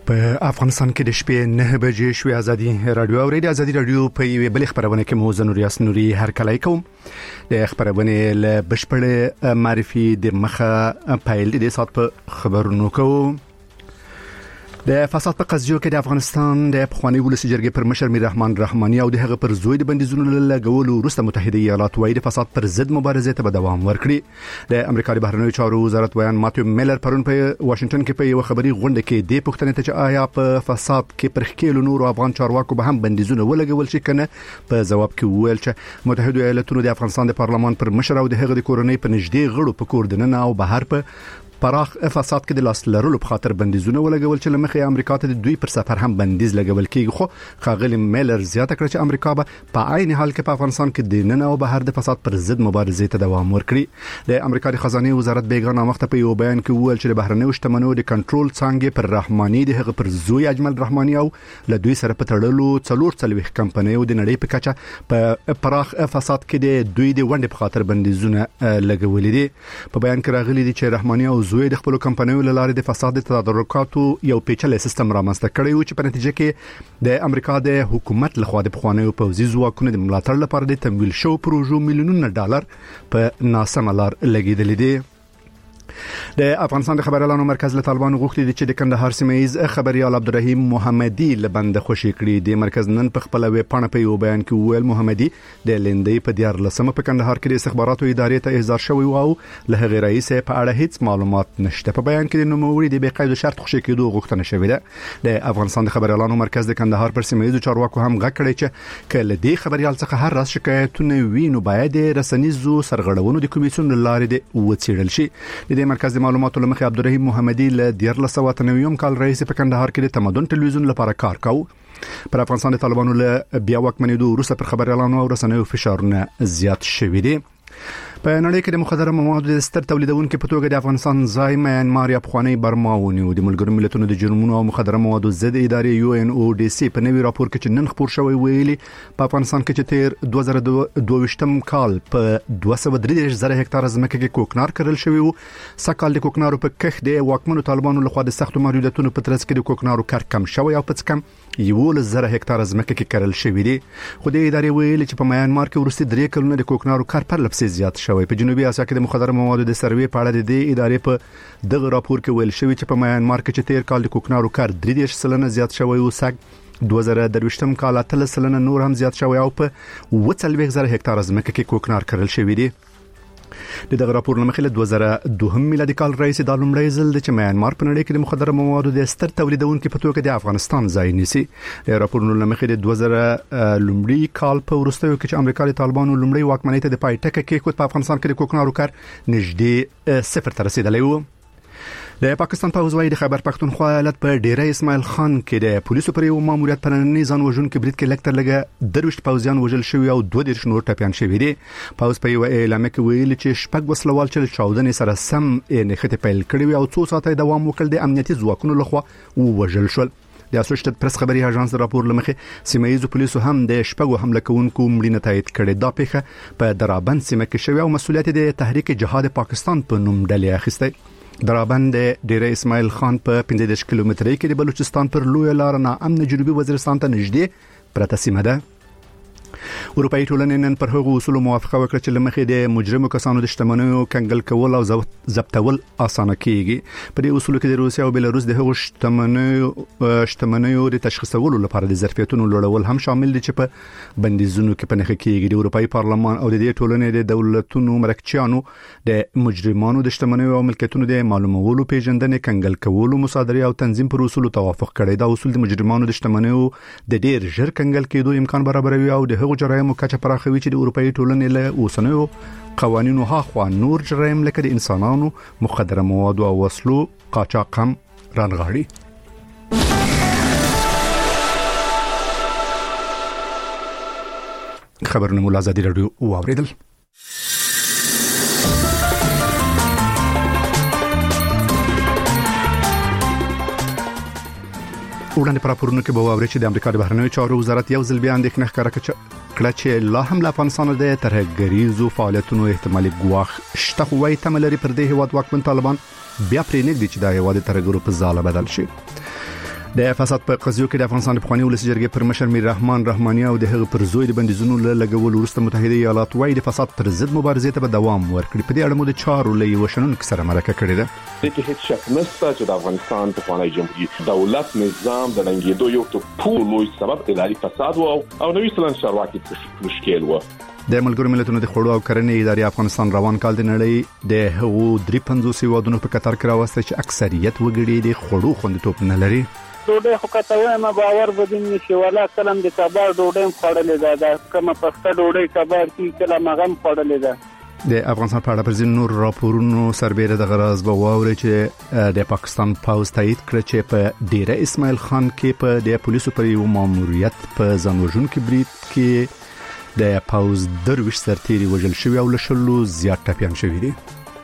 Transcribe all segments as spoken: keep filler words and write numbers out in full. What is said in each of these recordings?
په افغانستان کې د شپې نه بجې شوې ازادي رادیو او ریډیو ازادي رادیو په یوه بل خبرونه کې مو زنور یاسنوري هر کله کوم د خبرونه له بشپړ معرفي د مخه پایل د سات په خبرونو کوم د فساد په قضیو کې د افغانستان د پخوانی ولسی جرګې پر مشر میر رحمان رحماني او د هغه پر زوی د بندیزونو لګولو وروسته متحده ایالات وايي د فساد پر ضد مبارزه ته دوام ورکړي. د امریکا د بهرنیو چارو وزارت ویان ماتیو میلر پرون په واشنگټن کې په یو خبري غونډه کې د پښتنې ته آیا په فساد کې پر خېلو نور افغان چارواکو به هم بندیزونه ولګول شي کنه په جواب کې ویل چې متحده ایالاتونو د افغانستان د پارلمان پر مشر او د هغه د کورنۍ په نږدې غړو په کور دننه او بهر په پراخ فساد کې د لاس لرلو په خاطر بندیزونه ولګول چې لمخې امریکا ته د دوی پر سفر هم بندیز لګول کیږي. خو خاغلی میلر زیاته کړ چې امریکا به په عین حال کې په افغانستان کې د نن او بهر د فساد پر ضد مبارزې ته دوام ورکړي. د امریکا د خزانه وزارت بیګانه وخت په یو بیان کې ویل چې د بهرنیو شتمنیو د کنټرول څنګه پر رحماني د هغه پر زوی اجمل رحماني او له دوی سره په تړلو څلور څلويخ کمپنیو د نړۍ په کچه په پراخ فساد کې د دوی د ونډې په خاطر بندیزونه لګولې دي. په بیان کې راغلي دي چې رحماني او زوی د خپل کمپنیو لاره د فساد تدارکاتو یو پیچلې سیستم رامنځته کړی و چې په نتیجه کې د امریکا د حکومت لخوا د پخوانیو پوځي ځواکونو د ملاتړ لپاره د تمویل شو پروژو میلیونونه ډالر په ناسمه لار لګیدل دي. د افغانستان د خبريالانو مرکز له طالبانو غوښتي چې د کندهار سیمایز خبريال عبدالرحیم محمدي لبند خوشی کړی. د مرکز نن په خپل وی پاڼه په یو بیان کې ویل محمدي د لندې په دیار لسمه په کندهار کې د استخباراتو ادارې ته احضار شوی او له غیر رئیس په اړه هیڅ معلومات نشته. په بیان کې د نوموړي د بقید شرط خوشی کېدو غوښتنه شوې ده. د افغانستان د خبريالانو مرکز د کندهار پر سیمایز چارواکو هم غږ کړی چې کله د خبريال څخه هر راز شکایتونه وینو باید رسنیزو سرغړونو د کمیسیون لارې د وڅېړل شي. د مرکز د معلوماتو لمخې عبدالرحیم محمدي له دیار لسواتنویم کال رئیس په کندهار کې د تمدن ټلویزیون لپاره کار کاوه. پر افغانستان د طالبانو له بیا واکمنېدو وروسته پر خبريالانو او رسنیو فشارونه زیات شوي دي. په نړۍ کې د مخدره موادو د ستر تولیدونکو په توګه د افغانستان ځای میانمار یا افغاني برما ونیو. د ملګرو ملتونو د جرمونو او مخدره موادو ضد ادارې یو ان او ډي سي په نوي راپور کې چې نن خبر شوی ویلي په افغانستان کې چې تیر دوه زره دوه ویشتم کال په دوه سوه درې دېرش زره هکتار ځمکه کې کوکنار کرل شوی وو. سکهال د کوکنارو په کښ د واکمنو طالبانو لخوا د سختو محدودیتونو په ترڅ کې د کوکنارو کار کم شوی او په څکم یولس زره هکتار ځمکه کې کرل شوی دي. خو د ادارې ویلي چې په میانمار کې ورسته درې کلونه د کوکنارو کار پر لپسې زیات شوی. په جنوبي اسیا کې د مخدره موادو د سروې په اړه د دې ادارې په دغه راپور کې ویل شوی چې په میانمار کې چې تیر کال د کوکنارو کار درې دېرش سلنه زیات شوی او سګ دوه زره درویشتم کال اتلس سلنه نور هم زیات شوی او په اووه څلوېښت زره هکتار ځمکه کې کوکنار کرل شوی دی. د دغه راپور لمخې له دوه زره دوه میلادي کال رئیس د لومړی ځل د میانمار په نړۍ کې د مخدره موادو د ستر تولیدونکو په توګه د افغانستان ځای نیسي. د راپور لمخې د دوه زره لومړی کال په وروستیو کې چې امریکا د طالبانو لومړی واکمنۍ ته د پایټکه کې په افغانستان کې د کوکنارو کار نږدې صفر ته رسیدلی و. د پاکستان پوځ وايي د خیبر پختونخوا ایالت په ډیره اسماعیل خان کې د پولیسو پر یو ماموریت پر نننی ځان وژونکو برید کې لکټر لګه دروشت پوځیان وژل شوی او دوه دیرش نور ټپیان شوی دي. پوځ په یو اعلامیه کې ویلي چې شپږ وسلوال چې چاودنې سره سم نښته پیل کړې او څو ساعته دوام وکړ د امنیتي ځواکونو لخوا وژل شول. د اسوسییټډ پریس خبري اژانس راپور لمخې سیمایي پولیسو هم د شپږو حمله کوونکو مړینه تایید کړې. دا پیښه په درابند سیمه کې شوی او مسؤلیت د تحریک جهاد پاکستان په نوم ډلې اخیسته. درابند ډیره اسماعیل خان په پنځه دېرش کیلومترۍ کې د بلوچستان پر لوی لار نه امن جنوبي وزیرستان ته نږدې پرته سیمه ده. اروپאי ټولنې نن پر هغو اصول موافقه وکړه چې لمخې د مجرمو کسانو د شتمنیو کنګل کول او ضبطول اسانه کیږي. په دې اصولو کې د روسیا او بلاروس د هغو شتمنیو شتمنیو د تشخیصولو لپاره د ظرفیتونو لوړول هم شامل دي چې په بندیزونو کې پنهخ کیږي. د اروپאי پارلمان او د دې ټولنې د دولتونو مرکچیانو د مجرمانو د شتمنیو او ملکیتونو د معلومولو پیژندنې کنګل کولو مصادره او تنظیم پر اصول توافق کړي. دا اصول د مجرمانو د شتمنیو د ډیر ژر کنګل کېدو امکان برابروي او د هغو جرايمو کچه پراخوي چې د اروپאי ټولنې له اوسنیو قوانینو هاخوا نور جرایم لکه د انسانانو مخدره موادو او وسلو قاچاق هم رانغاړي. خبرونه مولا ازادي رادیو واوریدل. وړاندې پر راپورونو کې به واوري چې د امریکا د بهرنیو چارو وزارت یو ځل بیا اندېښنه ښکاره کړه چې لا هم له افغانستان د ترهګریزو فعالیتونو احتمالي ګواښ شته، خو وايي تمه لري پر دې هیواد واکمن طالبان بیا پرې نږدې چې دا هیواد ترهګرو په ځاله بدل شي. د فساد په قضیو کې د افغانستان د پخواني ولسي جرګې پر مشر میر رحمان رحماني او د هغه پر زوی د بندیزونو له لګولو وروسته متحده ایالات وايي د فساد پر ضد مبارزې ته به دوام ورکړي. په دې اړه مو د چارو له یو شنونکو سره مرکه کړې ده. د هیڅ شک نشته چې د افغانستان پخوانی جمهوریت دولت نظام د رنګېدو یو ټول لوی سبب اداري فساد و او نوې سلن شروعاتي مشکل و. د ملګرو ملتونو د خوړو او کرنې ادارې افغانستان روان کال د نړۍ د هغو درې پنځوس هیوادونو په کتار کې راوسته چې اکثریت وګړي د خوړو خوندیتوب نه لري. ډوډۍ خو کته ما باور بدین نشي ولا کلم د کبار ډوډۍ خوړلې ده دا کومه پخته ډوډۍ کبار کې کله مغم خوړلې ده. د افغانستان په اړه پر ځین نور راپورونو سربېره د غراز به واوري چې د پاکستان پوز تایید کړ چې په ډیره اسماعیل خان کې په د پولیسو پر یو ماموریت په ځانوژونکو برید کې د پاوز درویش سرتيري وجل شوی او لشلو زیات ټپيان شوی دي.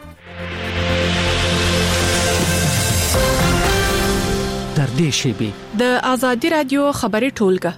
در دې شی د ازادي رادیو خبري ټولګه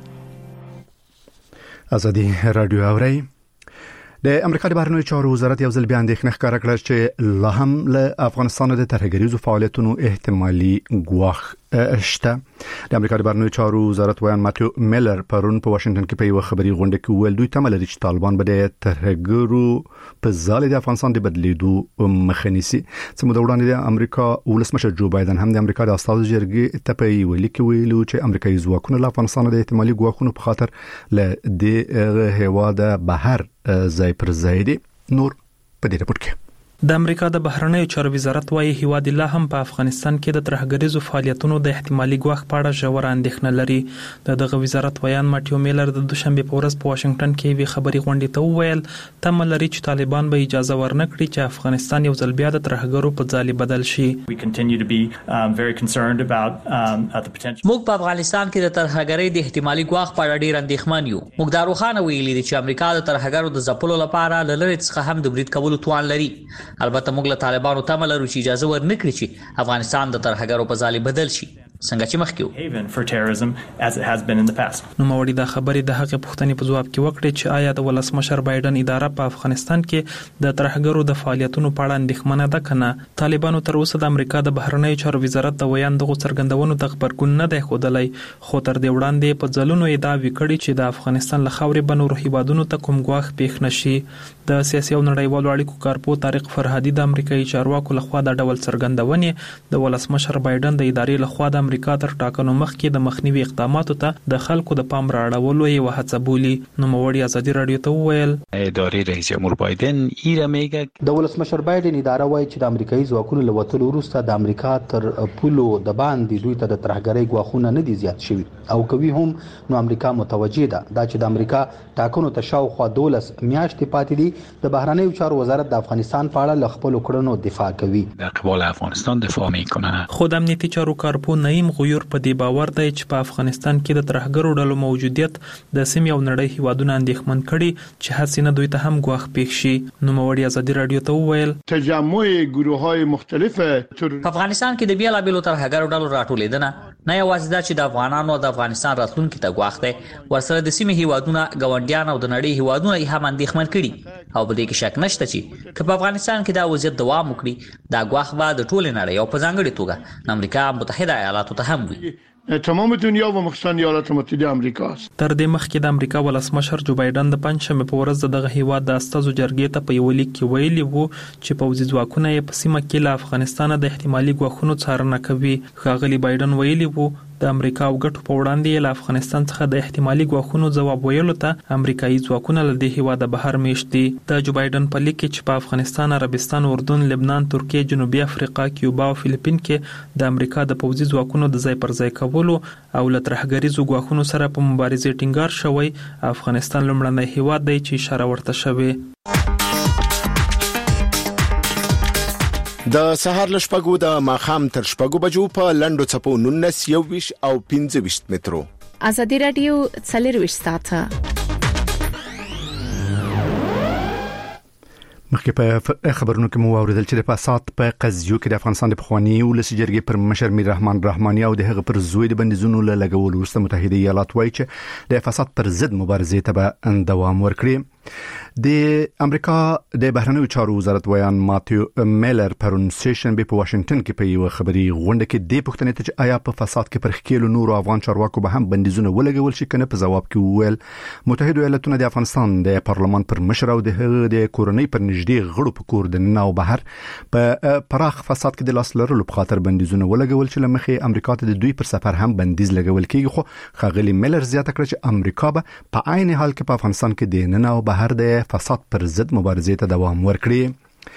ازادي رادیو اوري د امریکا د بهرنیو چارو وزارت یو ځل بیا اندېښنه ښکاره کړه چې لا هم له افغانستان د ترهګریزو فعالیتونو احتمالي ګواښ شته. د امریکا د بهرنیو چارو وزارت ویان ماتیو میلر پرون په واشنگټن کې په یو خبري غونډه کې ویل دوی تمه لري چې طالبان به د ترهګرو په ځال د افغانستان د بدلیدو مخه نیسي. سمو د وړاندې د امریکا ولسمشر جو بایدن هم د امریکا د استازو جرګې ته په یو لیک ویلو چې امریکایي ځواکونه له افغانستان د احتمالي ګواښونو په خاطر له د هیواد بهر ځای پر ځای دي. نور په دې رپورت کې د امریکا د بهرنیو چارو وزارت وايي هیواد الله هم په افغانستان کې د ترهګریزو فعالیتونو د احتمالي ګواښ په اړه ژور اندېښنه لري. د دغه وزارت ویان ماتیو میلر د دوشنبه په ورځ په واشنگټن کې وی خبري غونډې ته وویل تمه لري چې طالبان به اجازه ورنکړي چې افغانستان یو ځل بیا د ترهګرو په ځای بدل شي. موږ په افغانستان کې د ترهګرۍ د احتمالي ګواښ په اړه ډیر اندېښمن یو. موږ دا روښانه ویلي دي چې امریکا د ترهګرو د ځپلو لپاره له لرې څخه هم د برید کولو توان لري. البته موږ له طالبانو تمه لرو چې اجازه ورنکړي چې افغانستان د ترهګرو په ځای بدل شي څنګه چې مخکې نو موري دا خبرې د هغه پوښتنې په جواب کې وکړي چې آیا د ولسمشر بایدن اداره په افغانستان کې د ترهګرو د فعالیتونو په اړه اندېښمنه ده کنه. طالبانو تر اوسه د امریکا د بهرنیو چارو وزارت د ویان دغه څرګندونو د خبرګون نه دی ښودلی خو تر دې وړاندې په ځلونو ادعا وکړي چې د افغانستان له خاورې بنور هیوادونو ته کوم ګواښ پیښ نشي. د سیاسي او نړیوالو اړیکو کارپو طارق فرهادي د امریکایي چارواکو لخوا د ډول څرګندونې د ولسمشر بایدن د ادارې لخوا د امریکا تر ټاکنو مخکې د مخنیوي اقداماتو ته د خلکو د پام راړولو یو هڅه بولی. نو موړي ازادي رادیو ته وویل ادارې رئیس جمهور بایدن ایره میګه د ولسمشر بایدن اداره وایي چې د امریکایي ځواکونو له وټولو وروسته د امریکا تر پولو د باندې دوی ته د ترهګرۍ ګواښونه نه دي زیات شوي او کوي هم نو امریکا متوجه ده دا چې د امریکا ټاکنو ته شاوخوا دولس میاشتې پاتې دي. د بهرنیو چارو وزارت د افغانستان په اړه ل خپل کړنو دفاع کوي. د قبال افغانستان دفاع میکنه. خود امنیتي چارو کارپو نعیم غیور په دې باور دی چې په افغانستان کې د ترهګرو ډلو موجودیت د سیمې او نړۍ هیوادونو اندېښمن کړي چې هڅه دوی ته هم ګواښ پیښ شي. نو موړي ازادي رادیو ته وویل تجمع گروه‌های مختلفه په افغانستان کې د بیلابېلو ترهګرو ډلو راټولېدنه نه یوازې دا چې د افغانانو د افغانستان راتلونکي ته ګواښ دی ورسره د سیمې هیوادونو غونډیان او د نړۍ هیوادونو یې هم اندېښمن کړي او په دې کې شک نشته چې که په افغانستان کې دا وضعیت دوام وکړي دا ګواښ به د ټولې نړۍ او په ځانګړې توګه د امریکا متحده ایالاتو ته هم وي. تمام دنیا و مخصوصا ایالات متحده امریکا تر دې مخکې د امریکا ولسمشر جو بایدن د پنځمه په ورځ دغه هیواد د استازو جرګې ته په یو لیک کې ویلي وو چې پوځي ځواکونه یې په سیمه کې له افغانستان د احتمالي ګواښونو څارنه کوي. ښاغلي بایدن ویلي وو د امریکا او ګټو په وړاندې له افغانستان څخه د احتمالي ګواښونو ځواب ویلو ته امریکایي ځواکونه له دې هیواده بهر میشت دي. د جو بایدن په لیک کې چې په افغانستان، عربستان، اردن، لبنان، ترکیه، جنوبي افریقا، کیوبا او فلیپین کې د امریکا د پوځي ځواکونو د ځای پر ځای کولو او له ترهګریزو ګواښونو سره په مبارزې ټینګار شوی، افغانستان لومړنی هیواد دی چې اشاره ورته شوی. د سهار لشپګو د ماخام تر شپګو بجو په لندو چپو نونس یو ویش او پنځه ویش مترو. ازادي رادیو څلور ساعته مخکې په خبرونو کې مو اوریدل چې د فساد په قضیو کې د افغانستان د پخوانی ولسي جرګې پر مشر میر رحمان رحماني او د هغه پر زوی د بندیزونو له لګولو وروسته متحده ایالات وایي چې د فساد پر ضد مبارزې ته به دوام ورکړي. د امریکا د بهرنیو چارو وزارت ویان ماتیو میلر پرون سیشن به واشنگټن کې په یو خبري غونډه کې د پښتنې ته آیا په فساد کې پر خکیلو نور افغان چارواکو به هم بندیزونه ولګول شي کنه. په جواب کې ویل متحده ایالاتونو د افغانستان د پارلمان پر مشر او د د کورنۍ پر نږدې غړو په کور د ناو بهر په پراخ فساد کې د لاس لرلو په خاطر بندیزونه ولګول چې لمخې امریکا ته د دوی پر سفر هم بندیز لګول کیږي. خو خغلی میلر زیاته کړ چې امریکا به په عین حال کې په افغانستان کې د نن او بهر د فساد پر ضد مبارزې ته دوام ورکړي.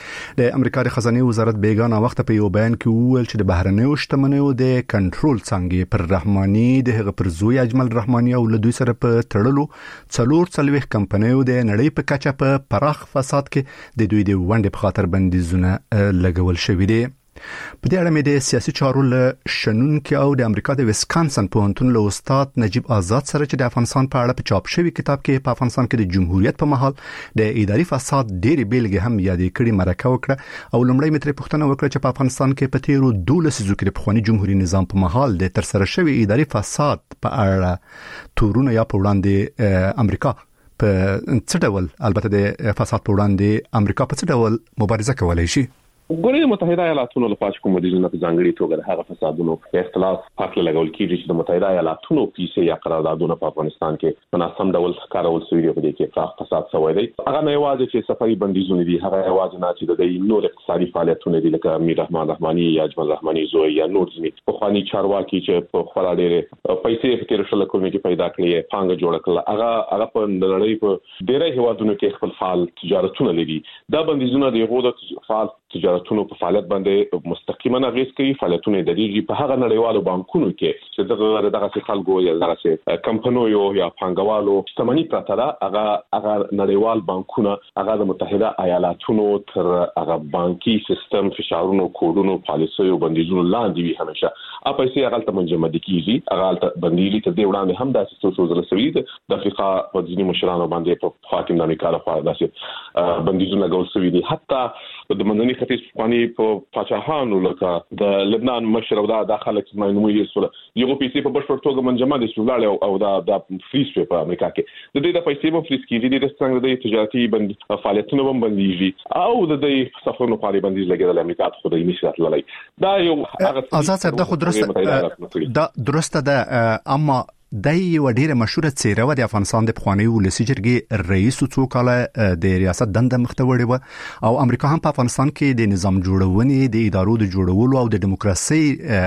د امریکا د خزانه وزارت بیگانه وخت په یو بیان کې وویل چې د بهرنیو شتمنیو د کنټرول څنګه پر رحماني د هغه پر زوی اجمل رحماني او له دوی سره په تړلو څلور څلويخ کمپنیو د نړۍ په کچه په پراخ فساد کې د دوی د ونډې په خاطر بندیزونه لګول شوې دي. په دې اړه مې د سیاسي چارو له شنونکو او د امریکا د ویسکانسن پوهنتون له استاد نجیب آزاد سره چې د افغانستان په اړه په چاپ شوی کتاب کې په افغانستان کې د جمهوریت په مهال د اداري فساد ډېری بیلګې هم یادې کړې مرکه وکړه او لومړی مې ترې پوښتنه وکړه چې په افغانستان کې په تیرو دولس لسیزو کې د پخواني جمهوریت نظام په مهال د تر سره شوی اداري فساد په اړه تورونه یا په وړاندې امریکا په څه ډول البته د فساد په وړاندې امریکا په څه ډول مبارزه کولای شي. ګورې متحده ایالاتونو له پاش کوم دي نه په ځانګړي توګه هغه فسادونو اختلاف حق لګول کیږي چې د متحده ایالاتونو پیسې یا قراردادونه په افغانستان کې په ناسم ډول کارول شوی دی په دې کې پراخ فساد شوی دی. هغه نه یوازې چې سفري بندیزونه دي هغه یوازې نه چې د نور اقتصادي فعالیتونه دي لکه امیر رحمان رحماني یا اجمل رحماني زوی یا نور ځینې په خواني چارواکي چې په خورا ډېر پیسې په تیر شل کلونو کې پیدا کړې پانګه جوړ کړه هغه هغه په نړۍ په ډېرې هیوادونو کې خپل فعال تجارتونه لري. دا بندیزونه د غوډه فعال تجارتونو په فعالیت باندې مستقیما اغیز کوي. فعالیتونه د دې په هغه نړیوالو بانکونو کې چې دغه دغه خلکو یا دغه کمپنیو یا پانګوالو شتمنۍ پراته ده هغه هغه نړیوال بانکونه هغه د متحده ایالاتونو تر هغه بانکي سیستم فشارونو کوډونو پالیسیو بندیزونو لاندې وي. همیشه اپ پیسې هغه ته منجمد کیږي هغه بندیلی ته دی وړاندې هم داسې څه څه زلسوي د افریقا په ځینې مشرانو باندې په حاکم د امریکا لخوا داسې بندیزونه ګول شوي دي. حتی د منځني ختیځ پخواني په پاچاهانو لکه د لبنان مشر او د خلک چې مې یې یو پیسې په بشپړ توګه منجمد شول او دا د فریز په امریکا کې د دې د پیسې په فریز کې د څنګه د تجارتي بند فعالیتونو هم بنديږي او د دې سفرونو په اړه بندیز لګیدل امریکا ته خو د نشات لای دا یو آزاد صاحب دا خو درسته دا درسته ده اما د یو ډیره مشهوره څیره و د افغانستان د پخوانی ولسی جرګې رئیس څو کاله د ریاست دنده مخته وړي و او امریکا هم په افغانستان کې د نظام جوړونې د ادارو د جوړولو او د دیموکراسي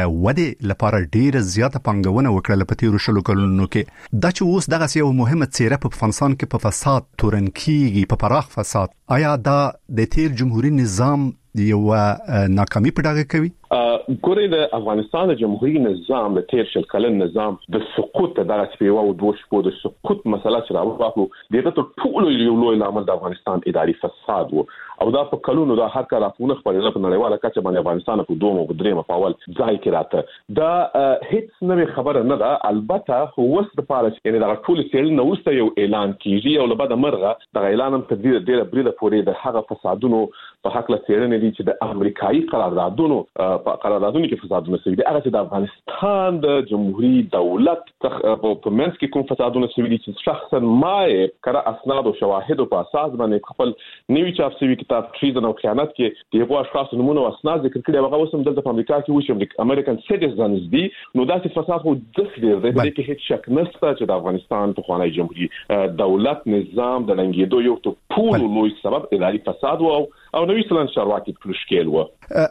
وده لپاره ډیره زیاته پنګونه وکړه په تیرو شلو کلونو کې. دا چې اوس دغه یو مهمه څیره په افغانستان کې په فساد تورن کیږي په پراخ فساد آیا دا د تیر جمهوریت نظام یو ناکامي په ډاګه کوي؟ ګورې د افغانستان د جمهوریت نظام د تیر شل کلن نظام د سقوط د راځي او د وشو د سقوط مسله چې راوړو دغه ټول یو لوی عامل د افغانستان اداري فساد وو او دا په کلونو دا هر کار افونه خپل په نړیواله کچه باندې افغانستان په دوه او درې مفاول ځای کې راته دا هیڅ نه خبره نه ده. البته هو ست لپاره چې دا ټول سیل نو ست یو اعلان کیږي او لبد مرغه د اعلان هم تدبیر ډیره بریده پورې د هغه فسادونو په حق له سیرنې دي چې د امریکایي قراردادونو په قراردادونو کې فسادونه شوي دي. هغه چې د افغانستان د جمهوریت دولت په منځ کې کوم فسادونه شوي دي چې شخصا ما کړه اسناد او شواهد په اساس باندې خپل نیوی چاپ شوی کتاب تریزن او خیانت کې د یو اشخاص نمونه او اسناد ذکر کړي هغه اوس هم د امریکا کې وشي امریکن سټیزنز دي نو دا چې فساد خو د ډیر دی د کې هیڅ شک نشته چې د افغانستان په خوانی جمهوریت دولت نظام د لنګېدو یو ته پول لوی سبب اداري فساد او او نوې سلن شارواکي پلوشکیل و.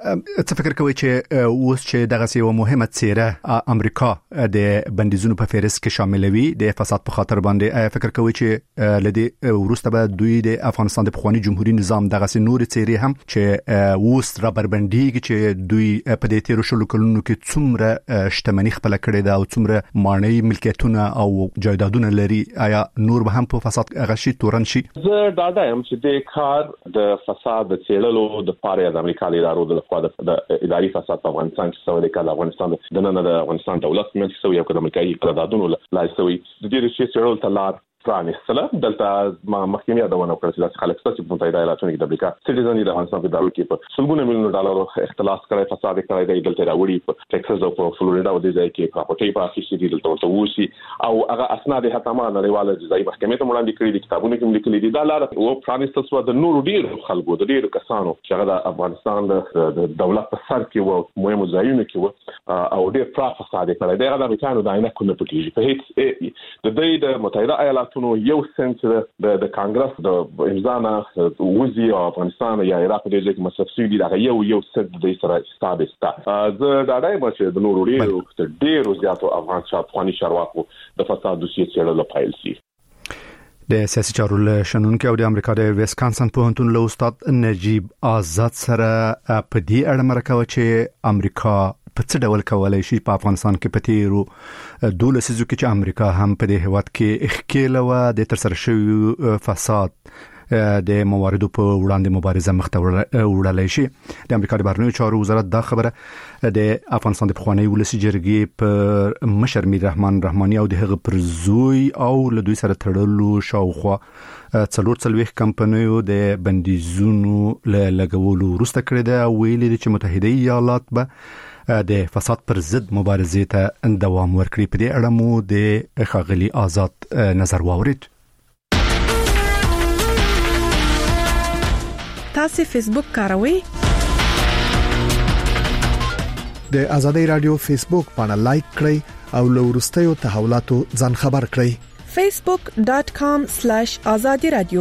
څه فکر کوي چې اوس چې دغه یو مهمه څیره امریکا د بندیزونو په فهرست کې شاملوي د فساد په خاطر باندې فکر کوي چې لدی ورسته به دوی د افغانستان د پخوانی جمهوریت نظام دغه نور څیرې هم چې اوس را بربندېږي چې دوی په دې تیر شلو کلونو کې څومره شتمنۍ خپل کړې ده او څومره مانای ملکیتونه او جایدادونه لري آیا نور به هم په فساد غشي تورن شي؟ زه دا وایم چې د کار د فساد د چیرلو د پاره د امریکا ادارو د خوا د اداري فساد په افغانستان کې سوي کله افغانستان د نن د افغانستان دولت مې سوي او د امریکایي قراردادونو لای سوي د دې شی چیرل تلار پرانیستله دلته ما مخکې یادونه وکړه چې خلک ستاسو په متحده ایالاتو کې د امریکا سټیزن دي د افغانستان په دارو کې په سلګونه میلیون ډالر اختلاس کړی فساد کړی دی دلته راوړي په ټکساس او په فلوریدا او د ځای کې پراپرټي په اخیستې دي دلته ورته وسی او هغه اسناد هغه ما نړیواله ځای محکمې ته وړاندې کړی دي کتابونه کې لیکلي دي دا لار او پرانیستل سو د نورو ډیرو خلکو د ډیرو کسانو چې هغه د افغانستان د دولت په سر کې وو مهمو ځایونو کې وو او ډیر پراخ فساد کړی دی هغه د امریکانو د عینه کومه پټیږي په هیڅ د دې د متحده ایالاتونو یو سنت د د کانګرس د امزانا وزي او افغانستان یا عراق د دې کې مسفسي دي دا یو یو سنت د سره ثابت ده زه دا دای چې د نورو ډیرو ډیرو زیاتو افغان شاپخواني شارواکو د فساد دوسیې څېړل پیل شي د سیاسي چارو له شنونکو او د امریکا د ویسکانسن پوهنتون له استاد نجیب آزاد سره په دې اړه مرکه و چې امریکا په څه ډول کولای شي په افغانستان کې پتیرو دوله سيزو کې چې امریکا هم په دې هواد کې اخکیلوه د تر سره شوی فساد د مواردو په وړاندې مبارزه مخته وړلای شي د امریکا د بهرنیو چارو وزارت دا خبره د افغانستان د پخوانی ولسی جرګې پر مشر میر رحمان رحماني او د هغه پر زوی او له دوی سره تړلو شاوخوا څلور څلويخ کمپنیو د بندیزونو له لګولو وروسته کړی دا ویلي چې متحده ایالات به د فساد پر ضد مبارزې ته دوام ورکړي په دې اړه مو د خاغلی آزاد نظر واورید تاسو فیسبوک کاروئ د آزادۍ رادیو فیسبوک باندې لایک کړئ او له وروستیو تحولاتو ځان خبر کړئ facebook dot com slash azadi radio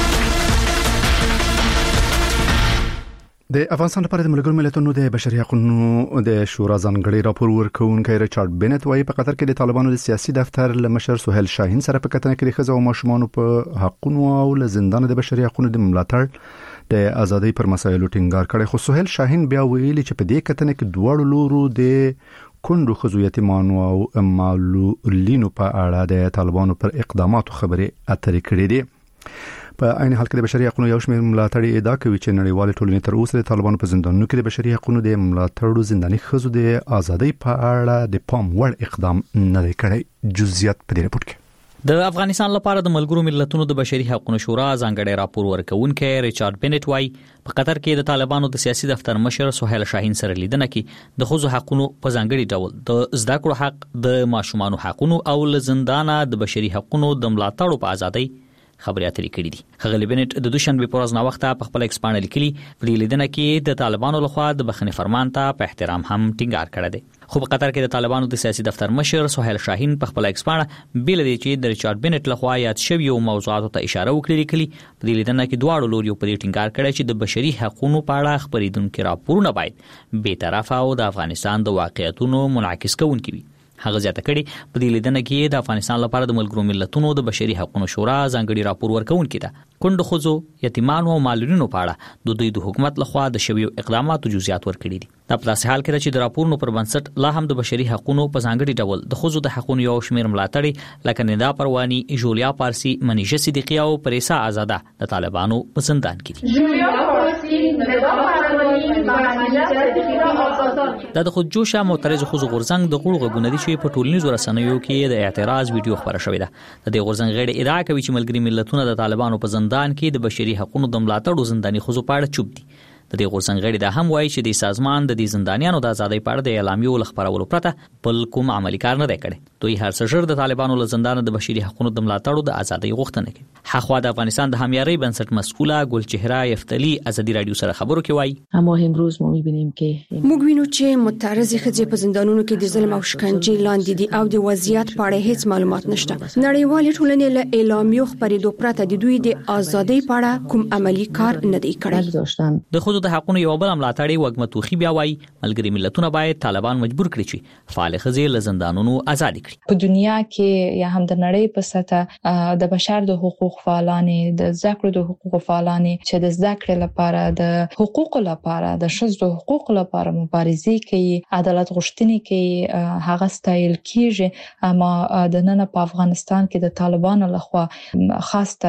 د افغانستان لپاره د ملګرو ملتونو د بشري حقوقو د شورا ځانګړي راپور ورکوونکی ریچارډ بنت وايي په قطر کې د طالبانو د سیاسي دفتر لمشر سهیل شاهین سره په کتنه کې د ښځو او ماشومانو په حقوقو او له زندان د بشري حقوقو د ملاتړ د ازادۍ پر مسایلو ټینګار کړي خو سهیل شاهین بیا ویلي چې په دې کتنه کې دوه لورو د کندو خزو یتیمانو او معلولینو په اړه د طالبانو پر اقداماتو خبرې اترې کړې دي په عین حال کې د بشري حقوقو یو شمېر ملاتړي ادعا کوي چې نړیوال ټولنې تر اوسه د طالبانو په زندانونو کې د بشري حقوقو د ملاتړو زنداني خزو د ازادۍ په اړه د پام وړ اقدام نه کړی جزئیات په دې رپورت کې د افغانستان لپاره د ملګرو ملتونو د بشري حقوقو شورا ځانګړي راپور ورکوونکی ریچارډ بنت وايي په قطر کې د طالبانو د سیاسي دفتر مشر سهیل شاهین سره لیدنه کې د خزو حقوقو په ځانګړي ډول د زده کړو حق د ماشومانو حقوقو او ل زندانه د بشري حقوقو د ملاتړو په ازادۍ خبرې اترې کړې دي خغلی بنت د دوشنبه پر ورځ نو وخت په خپل ایکسپانډ لیکلي په لیدنه کې د طالبانو لخوا د بخښنې فرمان ته په احترام هم ټینګار کړی دی خو په قطر کې د طالبانو د سیاسي دفتر مشر سهیل شاهین په خپل ایکسپانډ بیل دی چې د ریچارډ بنت لخوا یاد شوی او موضوعاتو ته اشاره وکړي لیکلي په لیدنه کې دواړو لوري په دې ټینګار کړی چې د بشري حقوقو په اړه خبرېدونکو راپورونه باید به طرفه او د افغانستان د واقعیتونو منعکس کوونکي وي هغه زیاته کړي په دې لیدنه کې د افغانستان لپاره د ملګرو ملتونو د بشري حقوقو شورا ځانګړي راپور ورکوونکی ده کندو خزو یتیمانو او معلولینو په اړه د دوی د حکومت لخوا د شویو اقداماتو جزئیات ورکړي دي دا په داسې حال کې چې د راپورونو پر بنسټ لا هم د بشري حقوقو په ځانګړي ډول د خزو د حقوقو یو شمېر ملاتړي لکه ندا پروانی جولیا پارسی منیشه صدیقی او پریسا آزاده د طالبانو په زندان کې دي جولیا پارسی ندا پروانی منیشه صدیقی او آزاده د خودجوشه معترض خزو غورځنګ د غړو غونډې چې په ټولنیزو رسنیو کې د اعتراض ویډیو خبره شوې ده د دې غورځنګ غړي ادعا کوي چې ملګري ملتونه د طالبانو په زندان کې د بشري حقوقو د ملاتړو زنداني خزو په اړه چوپ دي د دې غورځنګ غړي دا هم وایي چې د سازمان د دې زندانیانو د ازادۍ په اړه د اعلامیو لخبرولو پرته بل کوم عملی کار نه دی کړی دوی هر څه ژر د طالبانو له زندان د بشري حقوقو د ملاتړو د ازادۍ غوښتنه کوي حخوا د افغانستان د همیاري بنسټ مسؤله ګلچهره یفتلی ازادي رادیو سره خبرو کې وایي اما امروز ما می‌بینیم که موږ وینو چې متعرض ښځې په زندانونو کې د ظلم او شکنجې لاندې دي او د وضعیت په اړه هیڅ معلومات نشته نړیوال ټولنې له اعلامیو خبرېدو پرته د دوی د ازادۍ په اړه کوم عملی کار نه دی کړی د خود د حقوقو یو بل ملاتړي وګمتوخي بیا وایي ملګري ملتونه باید طالبان مجبور کړي چې فعال ښځې له زندانونو آزاد کړي په دنیا کې یا هم د نړۍ په سطح د بشر د حقوق فعالانې د ذکر د حقوق فعالانې چې د ذکر لپاره د حقوق لپاره د ښځو د حقوق لپاره مبارزه کوي عدالت غوښتنې کوي هغه ستایل کیږي اما د نن په افغانستان کې د طالبانو لخوا خاصتن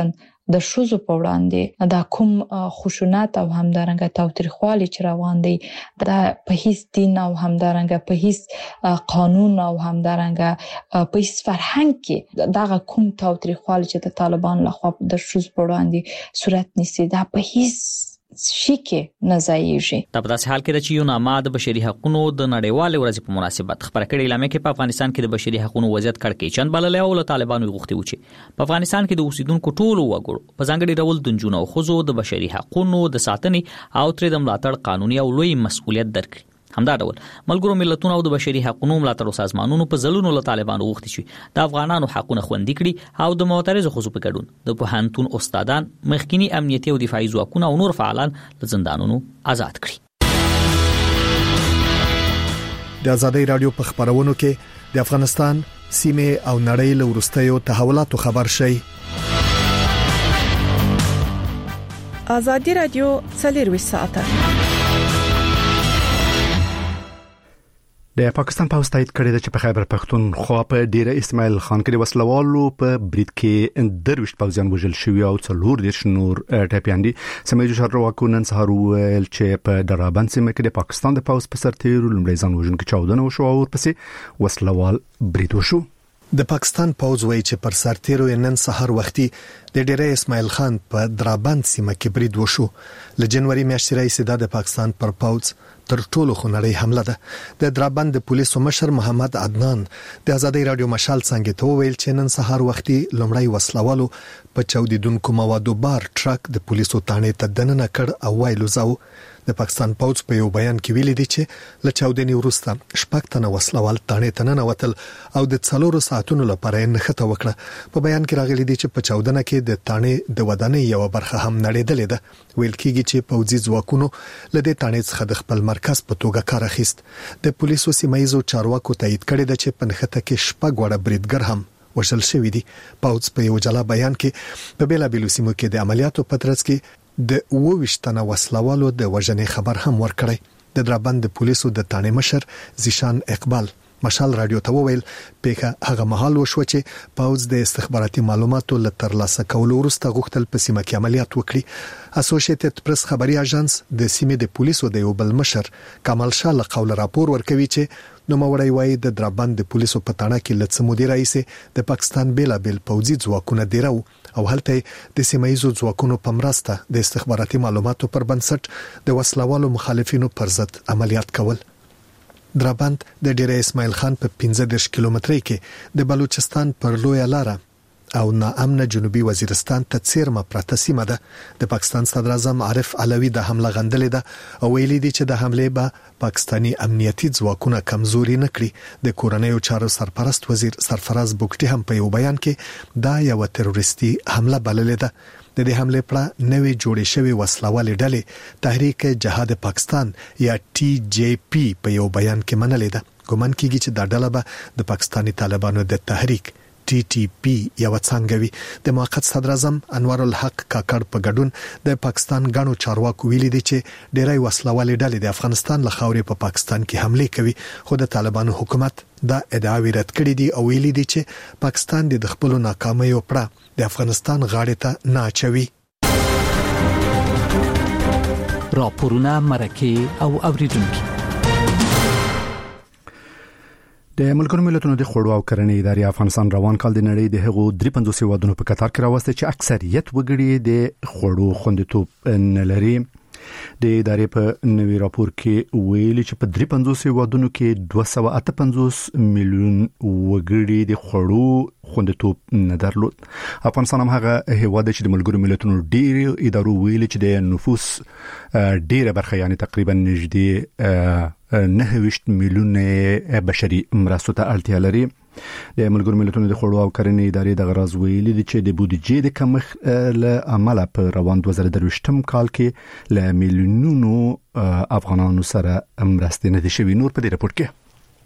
د شوزو په وړاندې دا کوم خشونت او همدارنګه تاوتریخوالي چې روان دي دا په هیڅ دین او همدارنګه په هیڅ قانون او همدارنګه په هیڅ فرهنګ کې دا کوم تاوتریخوالي چې د طالبان لخوا د شوزو په وړاندې صورت نیسي دا په هیڅ شي کې نه ځایږي. دا په داسې حال کې چې یو نامه د بشري حقوقو د نړیوال ورځ په مناسبت خبره کړې اعلان کې په افغانستان کې د بشري حقوقو وضعیت کړکېچن بللې او له طالبانو غوښتي و چې په افغانستان کې د اوسیدونکو ټولو وګړو په ځانګړي ډول د جنونو او خزو د بشري حقوقو د ساتنې او تر د ملاتړ قانوني او لوی مسؤلیت درکړي. همدا ډول ملګرو ملتونو او د بشري حقوقو ملاتړ سازمانونو په ځلونو له طالبانو غوښتي چې د افغانانو حقوقونه خوندي کړي او د معترضو خزو په ګډون د پوهنتون استادان مخکینی امنیتي او دفاعي ځواکونه او نور فعالان له زندانونو آزاد کړي. د ازادي رادیو په خبرونو کې د افغانستان سیمه او نړۍ له ورستیو تحولاتو خبر شي. ازادي رادیو څلور ساعته د پاکستان پولیس تایید کړی چې په خیبر پختونخوا په ډیره اسماعیل خان کې د وسلوالو په برید کې درويشت پوځیان وژل شوی او څلور دیش نور ټاپیان دي. سمېجو شهرواکو نن سهار ویل چې په درابند سیمه کې د پاکستان د پولیس په سرتیرو لومړی ځان وژونکي چاودنه وشو او ورپسې وسلوال برید وشو. د پاکستان پوز وایي چې پر سرتیرو نن سحر وختي د ډیره اسماعیل خان په درابند سیمه کې برید وشو. ل جنوري میاشتې راهیسې د پاکستان پر پوز تر ټولو خنړی حمله ده. د درابند د پولیسو مشر محمد عدنان د ازادي رادیو مشال څنګه ته ویل چې نن سحر وختي لومړی وسلوالو په چاودیدونکو موادو بار ټرک د پولیسو تانې ته دننه کړ او وایلو زاو. د پاکستان پوز په یو بیان کې ویلي دي چې ل چاودنې وروسته شپږ تنه وسلوال تانې ته نه وتل او د څلورو ساعتونو لپاره نه خته وکړه. په بیان کې راغلي دي چې په چاودنه کې د تانې د ودانۍ یو برخه هم نړیدلې ده. ویل کېږي چې پوځي ځواکونو لدې تانې څخه د خپل مرکز په توګه کار اخیست. د پولیسو سیمایي چارواکو تایید کړی دی چې په نخته کې شپږ وړه بریدګر هم وشل شوی دي. پوز په یو جلا بیان کې په بیلا بیلو سیمو کې د عملیاتو په ترڅ کې د اوويشتنه وسلوالو د وژنې خبر هم ورکړی. د درابند د پولیسو د تانې مشر زیشان اقبال مشال رادیو ته وویل پیګه هغه محل وشو چې پوز د استخباراتي معلوماتو له ترلاسه کولو وروسته غوښتل په سیمه کې عملیات وکړي. اسوسییټډ پریس خبري اژانس د سیمې د پولیسو د یو بل مشر کمال شاه له قول راپور ورکوي چې نو موري وای د درابند د پولیسو په تاڼه کې لڅ مدیر رئیس د پاکستان بیلا بیل پوځي ځواکونه دیرو او هلته د سیمایي ځواکونو په مرسته د استخباراتي معلوماتو پر بنسټ د وسلوالو مخالفینو پر ضد عملیات کول. درابند د ډیره اسماعیل خان په پنځه دېرش کیلومترۍ کې د بلوچستان پر لوی لاره او ناامنه جنوبي وزیرستان ته څیرمه پرته سیمه ده. د پاکستان صدر اعظم عارف علوي د حمله غندلې ده او ویلي دي چې د حمله به پاکستاني امنیتي ځواکونه کمزوري نه کړي. د کورنیو چارو سرپرست وزیر سرفراز بوکټي هم په یو بیان کې دا یو تروریستي حمله بللې ده. د دې حمله پر نوې جوړې شوی وسلوالې ډلې تحریک جهاد پاکستان یا ټي جي پی په یو بیان کې منلې ده. ګومان کیږي چې دا ډله به د پاکستاني طالبانو د تحریک ټي ټي پی یو څنګه وي. د موقت صدر اعظم انور الحق کاکړ په ګډون د پاکستان غاڼو چارواکو ویلي دي چې ډېرای وسلوالې ډلې د افغانستان له خاورې په پاکستان کې حمله کوي. خو د طالبانو حکومت دا ادعاوې رد کړې دي او ویلي دي چې پاکستان د خپل ناکامیو پړه د افغانستان غاړې ته نه اچوي. راپورونه مرکه او اوریدونکو د ملګرو ملتونو د خوړو او کرنې ادارې افغانستان روان کال د نړۍ د هغو درې پنځوس هیوادونو په کتار کې راوسته چې اکثریت وګړي د خوړو خوندیتوب نه لري. د ادارې په نوي راپور کې ویلي چې په درې پنځوس هیوادونو کې دوه سوه اته پنځوس میلیون وګړي د خوړو خوندیتوب نه درلود. افغانستان هم هغه هیواد چې د ملګرو ملتونو ډېر ادارو ویلي چې د نفوس ډېره برخه یعنی تقریبا نږدې نه ویشت میلیون بشري مرستو ته اړتیا لري. د ملګرو ملتونو د خوړو او کرنې ادارې د غراز ویلي دي چې د بودیجې د کمښت له امله په روان دوه زره درویشتم کال کې له میلیونونو افغانانو سره مرستې نه دي شوي. نور په دې راپور کې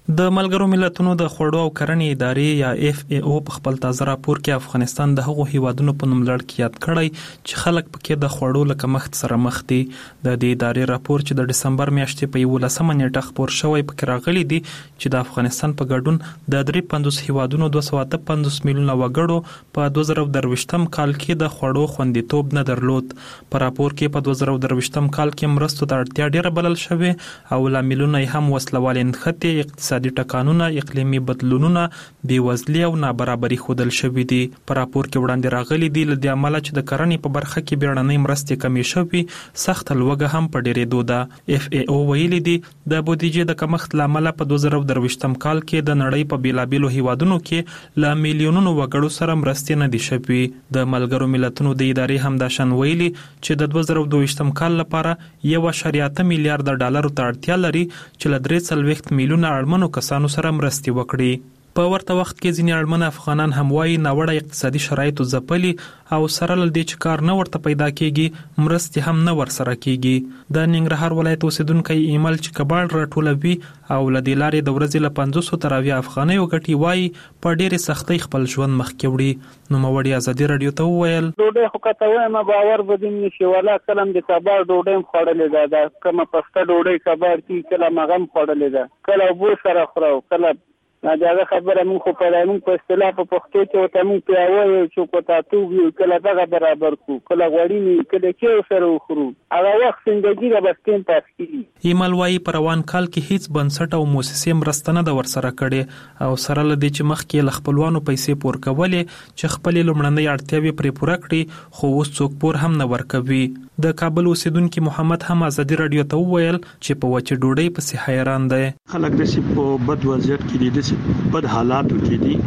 د ملګرو ملتونو د خوړو او کرنې ادارې یا اف ای او په خپل تازه راپور کې افغانستان د هغو هیوادونو په نوم لړ کې یاد کړی چې خلک پکې د خوړو له کمښت سره مخ دي. د دې ادارې راپور چې د دسمبر میاشتې په یولسمه نیټه خپور شوی پکې راغلي دي چې د افغانستان په ګډون د درې پنځوس هیوادونو دوه سوه اته پنځوس میلیونه وګړو په دوه زره درویشتم کال کې د خوړو خوندیتوب نه درلود. په راپور کې په دوه زره درویشتم کال کې مرستو ته اړتیا ډیره بلل شوې او لاملونه یې هم وسلوالې نښتې، اقتصادي ټکانونه، اقلیمي بدلونونه، بېوزلي او نابرابري ښودل شوي دي. په راپور کې وړاندې راغلي دي له دې امله چې د کرنې په برخه کې بیړنۍ مرستې کمې شوي، سخته لوږه هم په ډېرېدو ده. اف ای او ویلي دي د بودیجې د کمښت له امله په دوه زره درویشتم کال کې د نړۍ په بیلابیلو هیوادونو کې له میلیونونو وګړو سره مرستې نه دي شوي. د ملګرو ملتونو د ادارې هم دا شان ویلي چې د دوه زره دوه کال لپاره یو اعشاریه اته میلیارډ ډالرو ته اړتیا لري چې له درې څلوېښت میلیونه اړمنو کسانو سره مرستې وکړي. په ورته وخت کې ځینې اړمن افغانان هم وایي ناوړه اقتصادي شرایطو ځپلي او سره له دې چې کار نه ورته پیدا کېږي مرستې هم نه ورسره کېږي. د ننګرهار ولایت اوسیدونکی ایمل چې کباړ راټولوي او له دې لارې د ورځې له پنځوسو تر اویا افغانیو ګټي وایي په ډېرې سختۍ خپل ژوند مخکې وړي. نوموړي ازادي راډیو ته وویل ډوډۍ خو که ته وایم باور به دې نشي، ولا کله د کباړ ډوډۍ هم خوړلې ده، دا کومه پسته ډوډۍ کباړ کې کله مغه هم خوړلې ده، کله اوبو سره خورو، کله دا خبره مونږ خو په مونږ په اصطلاح په پښتو کې وته مونږ پیاوړی چې کوتاتو وی کله دغه برابر کو کله غوړی کله کې سره وخورو هغه وخت زندگی را بسکین پاتې. ایمل وايي په روان کال کې هیڅ بنسټ او موسسې مرسته نه د ورسره کړي او سره لدی چې مخکې ل خپلوانو پیسې پور کولې چې خپل لمړنۍ اړتیاوې پرې پوره کړي خو اوس څوک پور هم نه ورکوي. د کابل اوسیدونکو محمد هم ازادي راډیو ته وویل چې په وچه ډوډۍ پسې حیران دی. خلک د سی په بد وضعیت کې دي، د بد حالاتو کې دي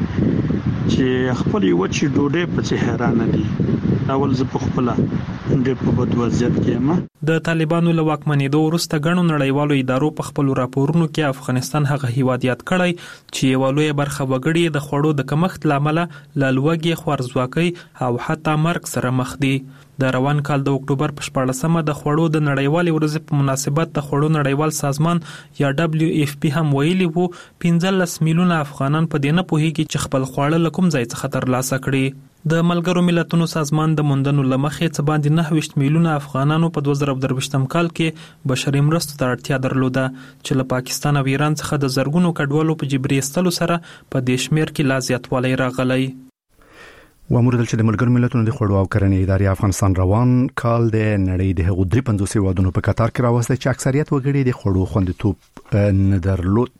چې خپل وچه ډوډۍ پسې حیران دي. اول ز په خپل د په بد وضعیت کې ما د طالبانو له واکمنېدو وروسته غنو نړیوالو ادارو په خپل راپورونو کې افغانستان هغه هیواد یاد کړی چې یو لوی برخه وګړي د خوړو د کمښت لامل له لوږې، خوارځواکۍ او حتی مرګ سره مخ دي. د روان کال د اکتوبر په شپاړسمه د خوړو د نړیوالې ورځې په مناسبت د خوړو نړیوال سازمان یا دبليو اف پی هم ویلي وو پنځلس میلیونه افغانان په دې نه پوهیږي چې خپل خواړه له کوم ځای څخه ترلاسه کړي. د ملګرو ملتونو سازمان د موندنو لمخې څه باندې نهه ویشت میلیونه افغانانو په دوه زره درویشتم کال کې بشري مرستو ته اړتیا درلوده چې له پاکستان او ایران څخه د زرګونو کډوالو په جبري ایستلو سره په دې شمیر کې لا زیاتوالی راغلی. واموردل چې د ملګرو ملتونو د خوړو او کرنې ادارې افغانستان روان کال د نړۍ د هغو درې پنځوس هیوادونو په قطار کې راوسته چې اکثریت وګړي د خوړو خوندیتوب نه درلود.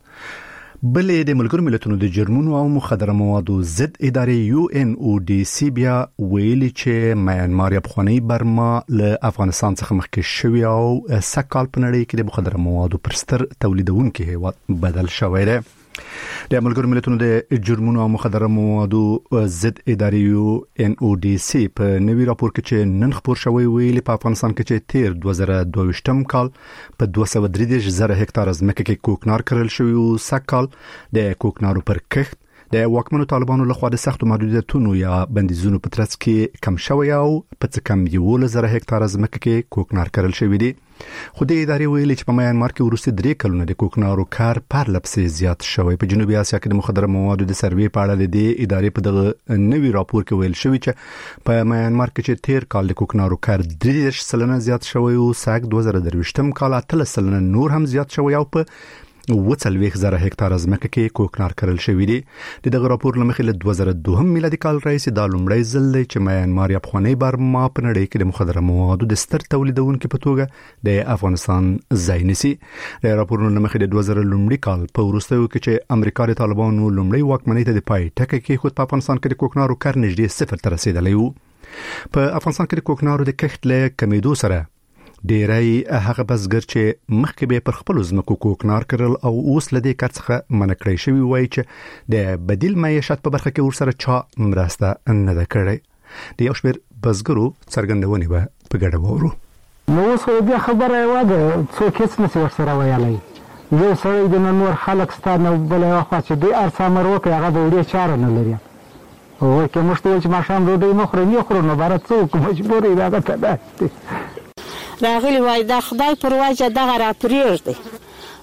بلې د ملګرو ملتونو د جرمونو او مخدره موادو ضد ادارې یو ان او ډي سی بیا ویلي چې میانمار یا پخوانی برما له افغانستان څخه مخکې شوی او سکهال په نړۍ کې د مخدره موادو پر ستر تولیدونکو هیواد بدل شوی دی. د ملګرو ملتونو د جرمونو او مخدره موادو ضد ادارې یو ان او ډي سی په نوي راپور کې چې نن خپور شوی ویلي په افغانستان کې چې تیر دوه زره دوه کال په دوه سوه درې دېرش زره هکتار ځمکه کې کوکنار کرل شوی او سکهال د کوکنارو پر کښت د واکمنو طالبانو لخوا د سختو محدودیتونو یا بندیزونو په ترڅ کې کم شوی او په څه کم یو زره هکتار ځمکه کې کوکنار کرل شوی دی. خو د ادارې ویلي چې په میانمار کې وروسته درې کلونه د کوکنارو کار پرله پسې زیات شوی. په جنوبي اسیا کې د مخدره موادو د سروې په اړه د ادارې په دغه نوي راپور کې ویل شوی چې په میانمار کې چې تیر کال د کوکنارو کار درې دېرش سلنه زیات شوی او ساک دوه زره درویشتم کال اتلس سلنه نور هم زیات شوی او په اووه څلوېښت زره هکتار ځمکه کې کوکنار کرل شوی دی. د دغه راپور له مخې له دوه زره دوه میلادي کال راهیسې دا لومړی ځل دی چې میانمار یا پخوانی برما په نړۍ کې د مخدره موادو د ستر تولیدونکو په توګه د افغانستان ځای نیسي. د راپورونو له مخې د دوه زره لومړي کال په وروستیو کې چې امریکا د طالبانو لومړی واکمنۍ ته د پای ټکی کېښود په افغانستان کې د کوکنارو کار نږدې صفر ته رسېدلی و. په افغانستان کې د کوکنارو د کښت له کمیدو سره ډیری هغه بزګر چې مخکې به پر خپل ځمکو کوکنار کړل او اوس لدې کار څخه منع کړی شوی وای چې د بدیل معیشت په برخه کې ورسره چا مرسته نه ده کړې. د یو شمېر بزګرو څرګندونې به په ګډه وورو. نو اوس دې خبره و ده څوک هیڅ نشي ورسره ویلای. یو سړی د نور خلک ستانه بل یو خوا چې دوی ارسامر وکړي هغه به ډېر چاره نه لري. او که موږ ته چې ماښام ډوډۍ نه خورو نه خورو نو باره څوک مجبور دی هغه ته راغلی وای دا خدای پر وجه دغه را پرېږدي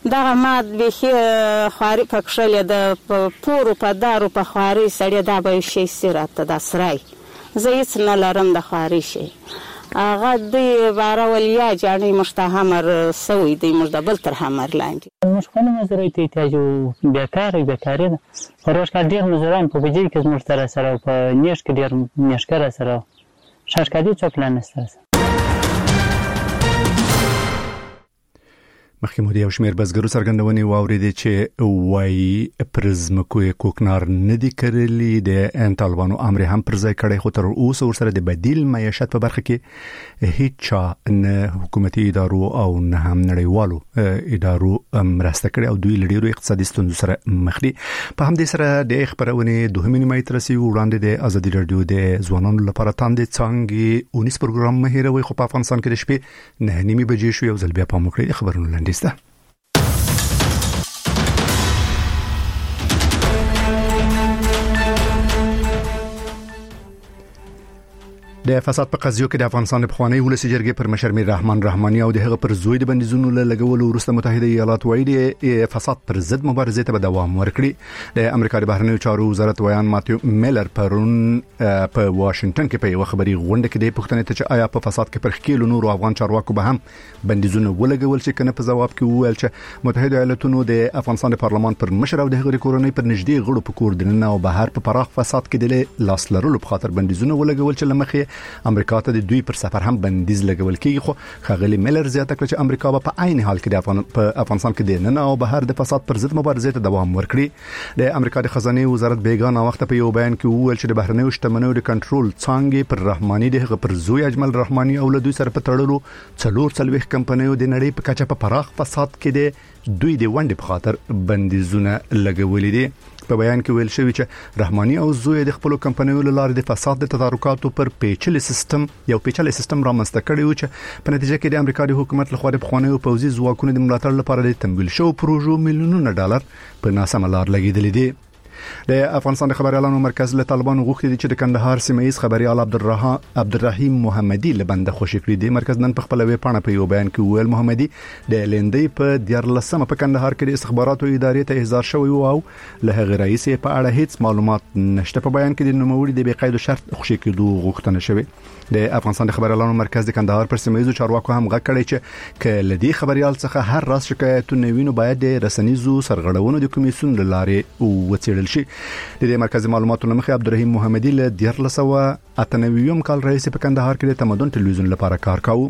دغه ماد به خواري پکښلې د پورو په دارو په خواري سړی دا به شي سیرته د سرای زه هیڅ نه لرم د خواري شي هغه د بارولیا جانې مشتهمر سوی دی موږ د بل تر همر لاندې مشکل مزرعي ته احتیاج بیکاره بیکاره ده پروش کا ډیر مزرعان په بجې کې زموږ سره سره په نیش کې ډیر نیشکره سره شاشکادي څوک نه نسته مخکې مو د یو شمېر بزګرو څرګندونې واورېدې چې وایي پر ځمکو یې کوکنار نه دي کرلي د طالبانو امر هم پر ځای کړی خو تر اوسه ورسره د بدیل معیشت په برخه کې هیڅ چا نه حکومتي ادارو او نه هم نړیوالو ادارو مرسته کړې او دوی لډیرو اقتصادي ستونزو سره مخ دي. په همدې سره د خبرونه دوه نیمه تر رسي وړاندې د ازادي رادیو د ځوانانو لپاره تاندې څنګه اونیس پروګرام مهیروي خو په افغانستان کې د شپې نه نیمه بجې شو یو ځل بیا په مخکې خبرونه لاندې ده. د فساد په قضیو کې د افغانستان په خوانی ولسی جرګې پر مشر میر رحمان رحماني او د هغه پر زوی د بندیزونو له لګولو وروسته متحده ایالات وایي د فساد پر ضد مبارزه ته دوام ورکړي. د امریکا د بهرنیو چارو وزارت ویان ماتیو میلر پرون په واشنگټن کې په یو خبري غونډه کې د پښتنې ته چې آیا په فساد کې پر خکیلو نور افغان چارواکو به هم بندیزونه ولګول چې کنه په جواب کې وویل چې متحده ایالاتونو د افغانستان د پارلمان پر مشر او د هغه کورنۍ پر نږدې غړو په کور دننه او بهر په پراخ فساد کې د لاس لرلو په خاطر بندیزونه ولګول چې لمخې امریکا ته د دوی پر سفر هم بندیز لګول کیږي. خو خغلی میلر زیاته کړ چې امریکا په عین حال کې د افغان په افغانستان کې د نن او بهر د فساد پر ضد مبارزه ته دوام ورکړي. د امریکا د خزانه وزارت بیگانه وخت په یو بیان کې وویل چې د بهرنیو شتمنیو د کنټرول څنګه پر رحماني د پر زوی اجمل رحماني او له دوی سره په تړلو څلور څلويخ کمپنیو د نړۍ په کچه په پراخ فساد کې د دوی د وندې په خاطر بندیزونه لګولې دي. په بیان کې ویل شوی چې رحماني او زوی د خپل کمپنیو لپاره د فساد د تدارکاتو پر پیچلي سیستم یو پیچلي سیستم رامنځته کړی و چې په نتیجه کې د امریکا د حکومت لخوا د خوانیو پوځي ځواکونو د ملاتړ لپاره د تمویل شو پروژو میلیونونه ډالر په ناسمه لار لګیدل دي. د افغانستان د خبريالانو مرکز له طالبانو غوښتي دي چې د کندهار سیمه‌ایز خبريال عبدالرحیم عبدالرحیم محمدي لبنده خوشی کړی دی. مرکز نن په خپل وی پاڼه په یو بیان کې ویل محمدي د لندې په دیارلسمه په کندهار کې د استخباراتو ادارې ته احضار شوی او له هغه رئیس په اړه هیڅ معلومات نشته. په بیان کې د نوموړي د بقید شرط خوشی کېدو غوښتنه شوی. د افغانستان د خبريالانو مرکز د کندهار پر سیمه‌ایزو چارواکو هم غږ کړی چې ک لدی خبريال څخه هر راز شکایتونه وینو باید د رسنیزو سرغړونو د کمیسیون لاره وڅېړل شي. د مرکز معلوماتو لمخې عبدالرحیم محمدي له دیارلسو اتنویم کال رئیس په کندهار کې د تمدن ټلویزیون لپاره کار کاوه.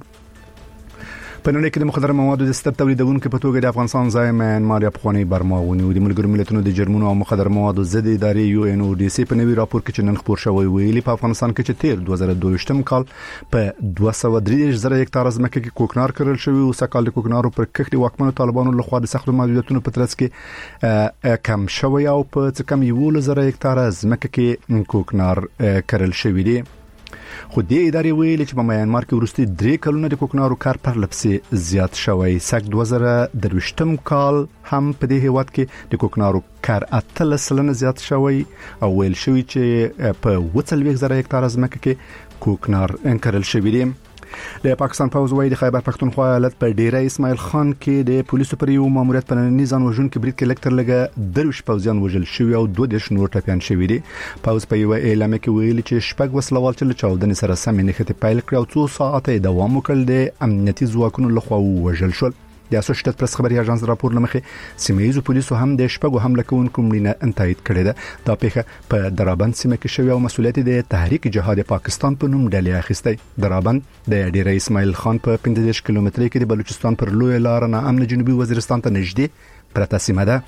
په نړۍ کې د مخدره موادو د ستر تولیدونکو په توګه د افغانستان ځای میانمار یا افغاني برما ونیو. د ملګرو ملتونو د جرمونو او مخدره موادو ضد ادارې یو ان او ډي سي په نوي راپور کې چې نن خبر شوی ویلي په افغانستان کې چې تیر دوه زره دوه کال په دوه سوه درې زره هکتار ځمکه کې کوکنار کرل شوی او سکهال د کوکنارو پر کښت واکمنو طالبانو لخوا د سختو محدودیتونو په ترڅ کې کم شوی او په څه کم یو زره هکتار ځمکه کې کوکنار کرل شوی دی. خو د ادارې ویل چې په میانمار کې ورستي درې کلونه د کوکنارو کار پر لپسې زیات شوی. سک دوه زره درویشتم کال هم په دې هیواد کې د کوکنارو کار اتل سلنه زیات شوی او ویل شوی چې په وڅلويخ زره هکتار ځمکه کې کوکنار انکرل شوی دی. د پاکستان پوز وایي د خیبر پختونخوا ایالت په ډیره اسماعیل خان کې د پولیسو پر یو ماموریت په نننی ځان وژن کې برید کې لکټر لګه دروش پوزیان وژل شوی او دوه دیش نور ټپيان شوی دي. پوز په یو اعلان کې ویلي چې شپږ وسلوال چې له چاودنې سره سم نه خته پایل کړ او څو ساعته دوام وکړ د امنیتي ځواکونو لخوا وژل شول. د اسوسییټډ پریس خبري اژانس راپور لمخې سیمه‌ایزو پولیسو هم د شپږو حمله کوونکو مړینه انتایید کړې ده. دا پیښه په درابند سیمه کې شوې او مسؤلیت د تحریک جهاد پاکستان په نوم ډلې اخیسته. درابند د ډیره اسماعیل خان په پنځه دېرش کیلومترۍ کې د بلوچستان پر لوی لار نه امن جنوبي وزیرستان ته نږدې پرته سیمه ده.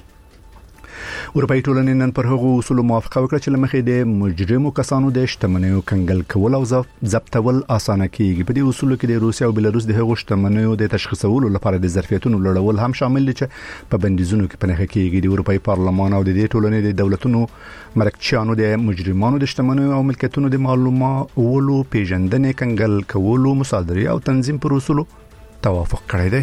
اروپאי ټولنې نن پر هغو اصول موافقه وکړه چې لمخې د مجرمو کسانو د شتمنیو کنګل کول او ضبطول اسانه کیږي. په دې اصولو کې د روسیا او بلاروس د هغو شتمنیو د تشخیصولو لپاره د ظرفیتونو لړول هم شامل دي چې په بندیزونو کې پنهخه کیږي. د اروپאי پارلمان او د دې ټولنې د دولتونو مرکچیانو د مجرمانو د شتمنیو او ملکیتونو د معلوماتو پیژندنې کنګل کولو مصادره او تنظیم پر اصولو توافق کړی دی.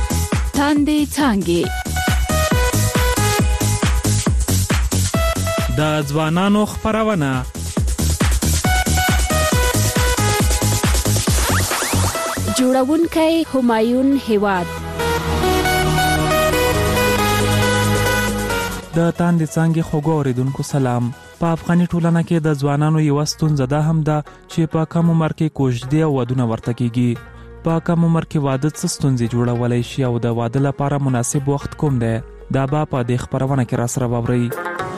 څانګې د ځوانانو خبرونه. جوړونکی همایون هیواد. د تاندې څنګه خوګو اوریدونکو سلام. په افغاني ټولنه کې د ځوانانو یو ستونزه ده هم ده چې په کم عمر کې کوژدې او ودونه ورته کیږي. په کم عمر کې واده څه ستونزې جوړولای شي او د واده لپاره مناسب وخت کوم دی؟ دا به په دې خبرونه کې را سره واورئ.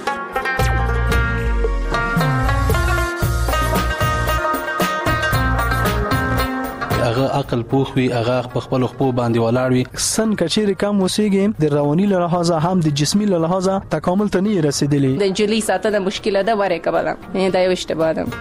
هغه عقل پوخ وي، هغه په خپل خپل باندې ولاړ وي. سن کچېر کم وسیږي د رواني له لحاظه هم د جسمي له لحاظه تکامل ته نه رسیدلی. د جلی ساتنه مشکله ده وره کبله نه دا یو اشتباه ده.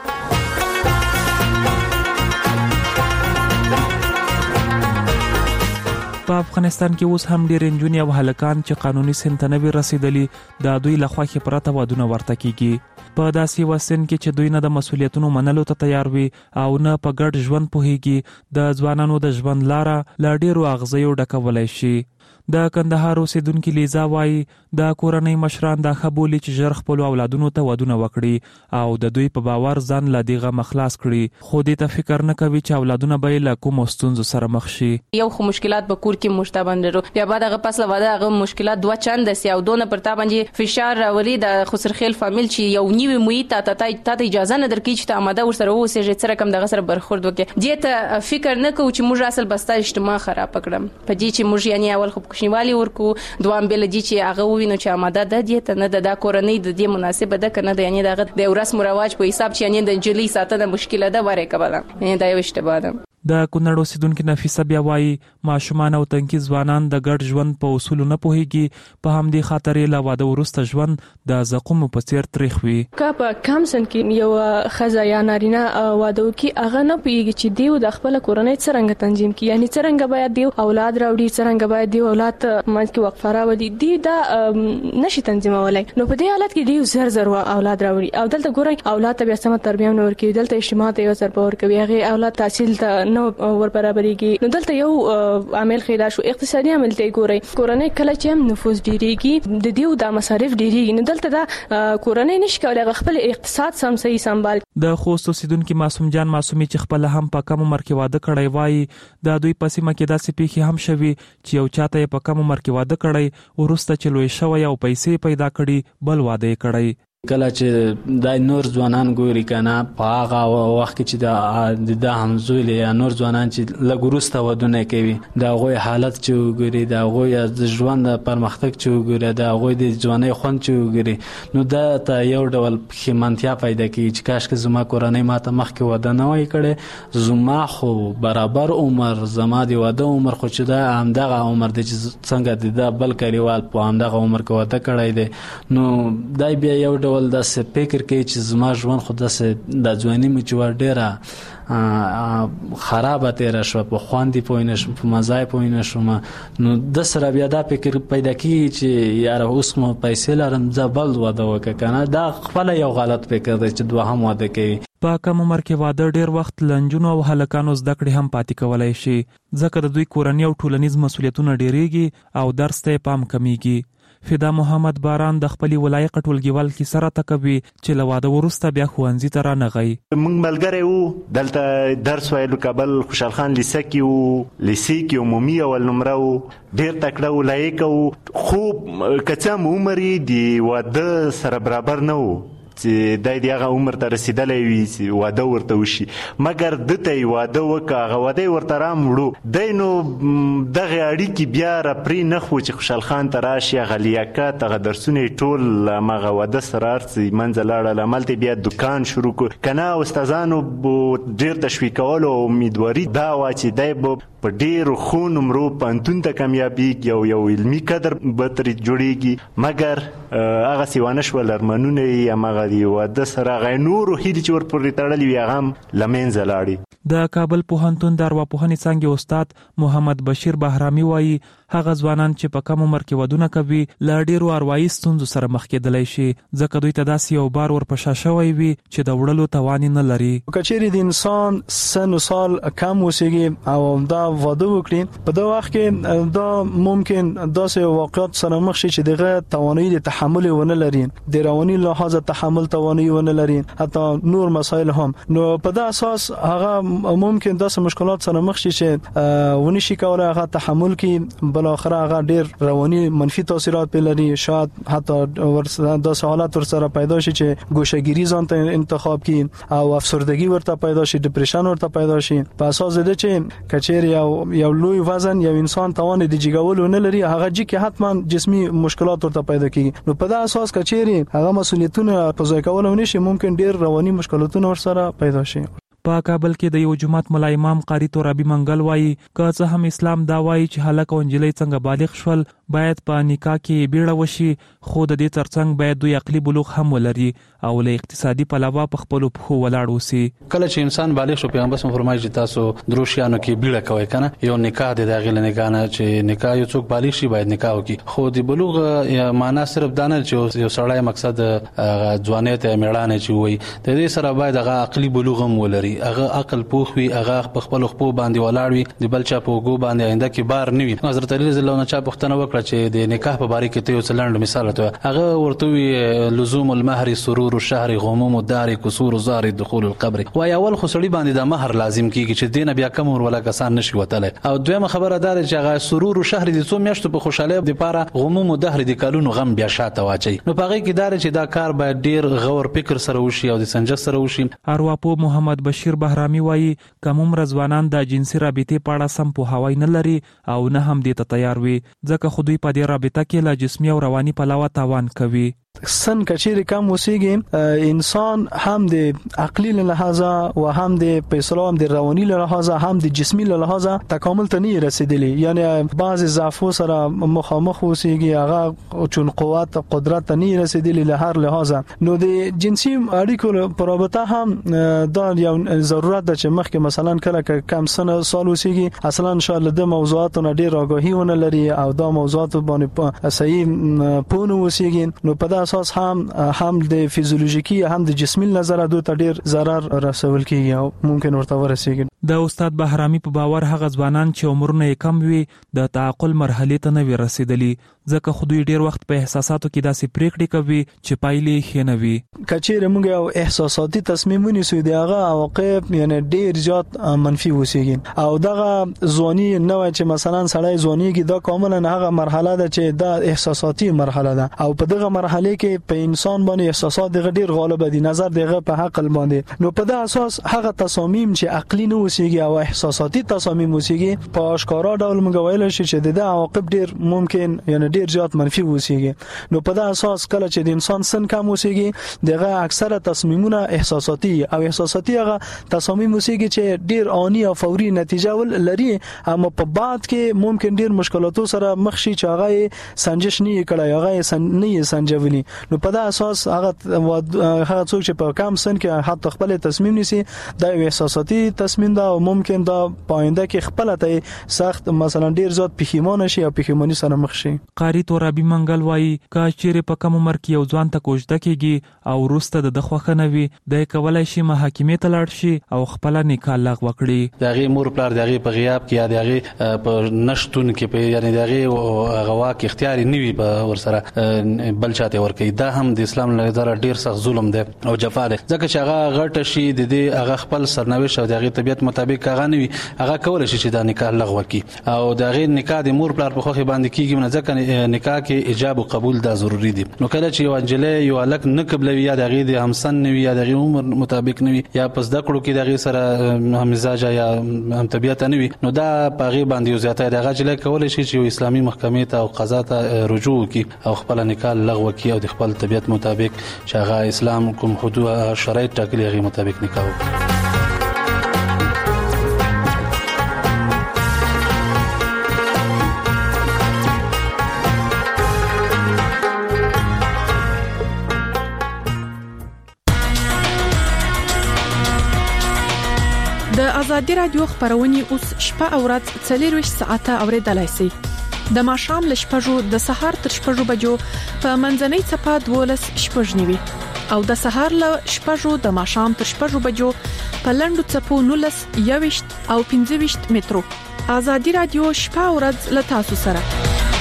په افغانستان کې اوس هم ډېر نجونې او هلکان چې قانوني سن ته نه وي رسیدلي د دوی له خوا کې پرته ودونه ورته کیږي. په داسې یوه سن کې چې دوی نه د مسؤلیتونو منلو ته تیار وي او نه په ګډ ژوند پوهیږي، د ځوانانو د ژوند لاره له ډېرو اغزیو ډکولی شي. د کندهار اوسیدونکي لیزا وایي د کورنۍ مشران دا ښه بولي چې ژر خپلو اولادونو ته ودونه وکړي او د دوی په باور ځان له دې غمه خلاص کړي، خو دې ته فکر نه کوي چې اولادونه به یې له کومو ستونزو سره مخ شي. یو خو مشکلات به کور کې مشته باندې رو بیا بعد هغه پس له واده هغه مشکلات دوه چند سي او دونه پر تا باندې فشار راولي د خسرخیل فامیل چې یو نیوي محیط ته ته اجازه نه درکې چې ته آماده ورسره اوسې چې سره کم دغه سره برخورد وکړي. دې ته فکر نه کوو چې موږ اصل بستا اجتماع خراب کړم په دې چې موږ یعنی اول خو کوشنیوالي ورکو دوام بل دي چې هغه وینو چې آماده ده دې ته نه د کورنۍ د دې مناسبه ده کنه د یعنی دغه د رسم او رواج په حساب چې یعنی د جلی ساتنه مشکله ده وره کبله یعنی دا یو اشتباه ده. د کونړ اوسیدونکي نفیسه بیا وایي ماشومان او تنکي ځوانان د ګډ ژوند په اصولو نه پوهیږي، په همدې خاطر یې له واده وروسته ژوند د زقومو په څیر تریخ وي. که په کم سن کې یو ښځه یا نارینه واده وکړي هغه نه پوهیږي چې دیو د خپل کورنۍ څرنګه تنظیم کړي، یعنی څرنګه باید دیو اولاد راوړي، څرنګه باید دیو اولاد منځ کې وقفه راوړي، دی دا نشي تنظیمولای. نو په دې حالت کې دیو زر زر اولاد راوړي او دلته ګورئ اولاد ته بیا سم تربیه نه ورکوي، دلته اجتماع ته یو ضربه ورکوي، هغه اولاد تحصیل ته نو ور برابرېږي. نو دلته یو عامل خیدا شو اقتصادي عامل ته ګورئ کورنۍ کله چې هم نفوذ ډیریږي د دیو د مصارف ډیریږي، نو دلته دا کورنۍ نشي کولای خپل اقتصاد سم صحیح سمبال. د خوست اوسیدونکي معصوم جان معصومي چې خپل هم په کم عمر کې واده کړی وایي د دوی په سیمه کې داسې پیښې هم شوي چې یو چاته په کم عمر کې واده کړی ورسته چې لوی شوی او پیسې پیدا کړي بل واده یې کړی. کله چې د نور ځوانان ګوري کنه په هغه وخت کې چې د د همزول یا نور ځوانان چې لګورسته ودونه کوي دا غوي حالت چې وګوري دا غوي د ژوند پرمختګ چې وګوري دا غوي د ځواني خوند چې وګوري نو دا ته یو ډول خمانتیا پیدا کوي چې کاش که زما کورنۍ ماته مخ کې وده نه وای کړي، زما خو برابر عمر زما دی واده عمر خو چې دا همدغه عمر دی چې څنګه د بل کلیوال په همدغه عمر کې واده کړی دی، نو دای بیا یو ډول ول داسې فکر کوي چې زما ژوند خو داسې د ځواني مې چې ور ډېره خرابه تېره شوه، په خوند یې پوه نه شوم، په مزه یې پوه نه شوم، نو د سره بیا دا فکر پیدا کېږي چې یاره اوس مو پیسې لرم زه بل واده وکړه که نه. دا خپله یو غلط فکر دی چې دوهم واده کوي. په کم عمر کې واده ډیر وخت لنجونو او هلکانو زده کړې هم پاتې کولای شي ځکه د دوی کورنۍ او ټولنیز مسؤلیتونه ډیریږي او درس ته پام کمیږي. فدا محمد باران د خپل ولایت ټولګیوال کې سره تکوي چې له واده وروسته بیا ښوونځي ته رانغی. موږ ملګری وو دلته درس ویلو کابل خوشحال خان لیسه کې وو، لیسې کې عمومي اول نمره وو، ډېر تکړه وو، لایق وو، خو که څه هم عمر یې د واده سره برابر نه وو چې دای دی هغه عمر ته رسیدلی وي چې واده ورته وشي، مګر ده ته یې واده وکړه هغه واده یې ورته راموړو دی، نو دغې اړیکې بیا را پرې نه خو چې خوشحال خان ته راشي هغه لیاقت هغه درسونه یې ټول هماغه واده سره هر څه منځه لاړل، هملته بیا دکان شروع کړو که نه استادانو ډېر تشویقولو او امیدواري دا وه چې دی به په ډېرو ښو نمرو پوهنتون ته کامیابېږي او یو علمي قدر به ترې جوړېږي، مګر هغسې ونه شول، ارمانونه یې هماغه بربادي او د سره غي نور هیڅ چې ور پورې تړلې وي هغه لمنځه لاړي. د کابل پوهنتون د ارواپوهنې څانګې استاد محمد بشیر بهرامي وایي هغه ځوانان چې په کم عمر کې ودونه کوي له ډیرو اروايي ستونزو سره مخ کېدلی شي ځکه دوی ته داسې یو بار ورپشا شوی وي چې د وړلو توان نه لري. کچېری د انسان سن او سال کم وسیږي او دا واده وکړي په دا وخت کې دا ممکن داسې واقعیت سره مخ شي چې دغه توانایي د تحمل ونه لري د رواني لحاظ تحمل توانایي ونه لري حتی نور مسایل هم. نو په دا اساس هغه ممکن داسې مشکلات سره مخ شي چې ونی شي کولای هغه تحمل کې بل اخر هغه ډیر رواني منفي تاثیرات په لري شاید حتی ورسره د حالت ورسره پیدا شي چې ګوشهګیری ځان ته انتخاب کړي او افسردگی ورته پیدا شي ډیپریشن ورته پیدا شي په اساس د چې کچېر یو یو لوی وزن یو انسان توان د جګولو نه لري هغه چې کې حتما جسمي مشکلات ورته پیدا کیږي. نو په دا اساس کچېر هغه مسولیتونه په ځای کولو نشي ممکن ډیر رواني مشکلاتونه ورسره پیدا شي. په کابل کې د یو جماعت مولا امام قاری ترابی منګل وایي که څه هم اسلام دا وایي چې هلک او نجلۍ څنګه بالغ شول باید په نکاح کې بیړه وشي خو د دې ترڅنګ باید دوی عقلي بلوغ هم ولري او له اقتصادي پلوه په خپل پخو ولاړ اوسي. کله چې انسان بالغ شو پیغمبر صلی الله علیه وسلم فرمایي چې تاسو دروشیانو کې بیړه کوئ کنه یو نکاح د داخله نکاح نه چې نکاح یو څوک بالغ شي باید نکاح وکړي خو د بلوغ معنا صرف دا نه چې یو سړی مقصد ځوانیت میړانه چې وي د دې سره باید هغه عقلي بلوغ هم ولري هغه عقل پوخ وي هغه په خپل خپل باندې ولاړ وي د بل چا په وګو باندې آینده کې بار نه وي. حضرت علی رضی الله عنه چا پوښتنه وکړه چې د نکاح په باره کې ته یو څلند مثال ته هغه ورته وی لزوم المهر سرور الشهر غموم الدار كسور زار دخول القبر وای اول خو سړي باندې د مہر لازم کیږي چې دینه بیا کم ور ولا کسان نشي وتله او دویمه خبره دار چې هغه سرور الشهر د څو میاشتو په خوشاله د پاره غموم الدهر د کالونو غم بیا شاته واچي. نو پاره کې دار چې دا کار باید ډیر غور فکر سره وشي او د سنجش سره وشي. ارواپو محمد بشیر بهرامي وایي کوم رضوانان د جنسي رابطې په اړه سم په هوای نه لري او نه هم دې ته تیار وي ځکه خو دوی په دې رابطه کې له جسمي او رواني پلوه تاوان کوي. سن کچېری کم وسیږي انسان هم د عقلی له لحاظه او هم د پیسلو هم د رواني له لحاظه هم د جسمي له لحاظه تکامل ته نه رسیدلی یعنی بعض ضعف سره مخامخ وسیږي هغه چون قوت قدرت نه رسیدلی له هر لحاظه. نو د جنسي اړیکو پر رابطه هم دا یو ضرورت ده چې مخکې مثلا کله کم سن سال وسیږي اصلا ان شاء الله د موضوعاتو ډیر آگاهی ونه لري او دا موضوعات باندې صحیح پونه وسیږي. نو په اساس هم هم د فیزیولوژیکی هم د جسمي نظر دوه ته ډیر zarar رسول کیږي او ممکن ورته ورسیږي. د استاد بهرامي په باور هغه ځوانان چې عمرونه کم وي د تعقل مرحله ته نه ورسېدلي ځکه خو دوی ډیر وخت په احساساتو کې داسې پریکړې کوي چې پایلې ښه نه وي. کچېر موږ یو احساساتي تصمیم ونیسو دی هغه عواقب یعنی ډیر زیات منفي وسیږي او دغه ځواني نه وای چې مثلا سړی ځوانيږي دا کاملا هغه مرحله ده چې دا احساساتي مرحله ده او په دغه مرحله کې په انسان باندې احساسات دغه ډیر غالب دي نظر دغه په عقل باندې. نو په دا اساس هغه تصامیم چې عقلي نه وسیږي او احساساتي تصامیم وسیږي په اشکارا ډول موږ ویل شي چې د عواقب ډیر ممکن یعنی ډیر زیات منفي وسیږي. نو په دا اساس کله چې د انسان سن کم وسیږي دغه اکثره تصمیمونه احساساتي او احساساتي هغه تصامیم وسیږي چې ډیر آنی او فوري نتیجه ول لري اما په بعد کې ممکن ډیر مشکلاتو سره مخ شي چې هغه سنجش نه کړي هغه سن نه سنجولي. نو په دا اساس هغه هغه څوک چې په کم سن کې حتی خپل تصمیم نیسي دا یو احساساتي تصمیم دا او ممکن دا پاینده کې خپل ته سخت مثلا ډیر زیات پښیمانه شي او پښیمانی سره مخ شي. قاری ترابی منګل وایي کا چیرې په کم عمر کې یو ځوان ته کوژده کیږي او وروسته د خوخه نه وي د کولای شي محاکمې ته لاړ شي او خپل نکاح لغوه کړي. دغه مور پلار دغه په غیاب کې یا دغه په نشټون کې په یعنی دغه غواک اختیاري نیوي په ورسره بل چاته ورکي دا هم د اسلام له نظر ډیر سخت ظلم دی او جفا دی ځکه چې هغه غټه شي د دې هغه خپل سرنوشت او دغه طبيعت مطابق هغه نوي هغه کول شي چې دا نکاح لغوه کی او دغه نکاح د مور پلار په خوخي باندې کیږي نه ځکه نکاح کې ایجاب او قبول دا ضروری دي. نو کله چې یو انجلې یو الک نه قبلوي یا دغه د همسن نوي یا دغه عمر مطابق نوي یا پس د کړو کې دغه سره هم مزاج یا هم طبيعت نوي نو دا پاغي باندې زیاته دغه جله کول شي چې اسلامي محکمې ته او قضا ته رجوع کی او خپل نکاح لغوه کی او د خپل طبيعت مطابق چې هغه اسلام کوم حدود شرایط ټاکلي هغه مطابق نکاح وکړي. آزادي رادیو خبرونه اوس شپه او ورځ څلور ساعته اوریدلای شئ. د ماښام ل شپږو د سهار تر شپږو بجو په منځنۍ چپه دولس شپږ نیوي او د سهار ل شپږو د ماښام تر شپږو بجو په لندو چپو نولس یويشت او پنځه ویشت مترو. آزادي رادیو شپه او ورځ ل تاسو سره.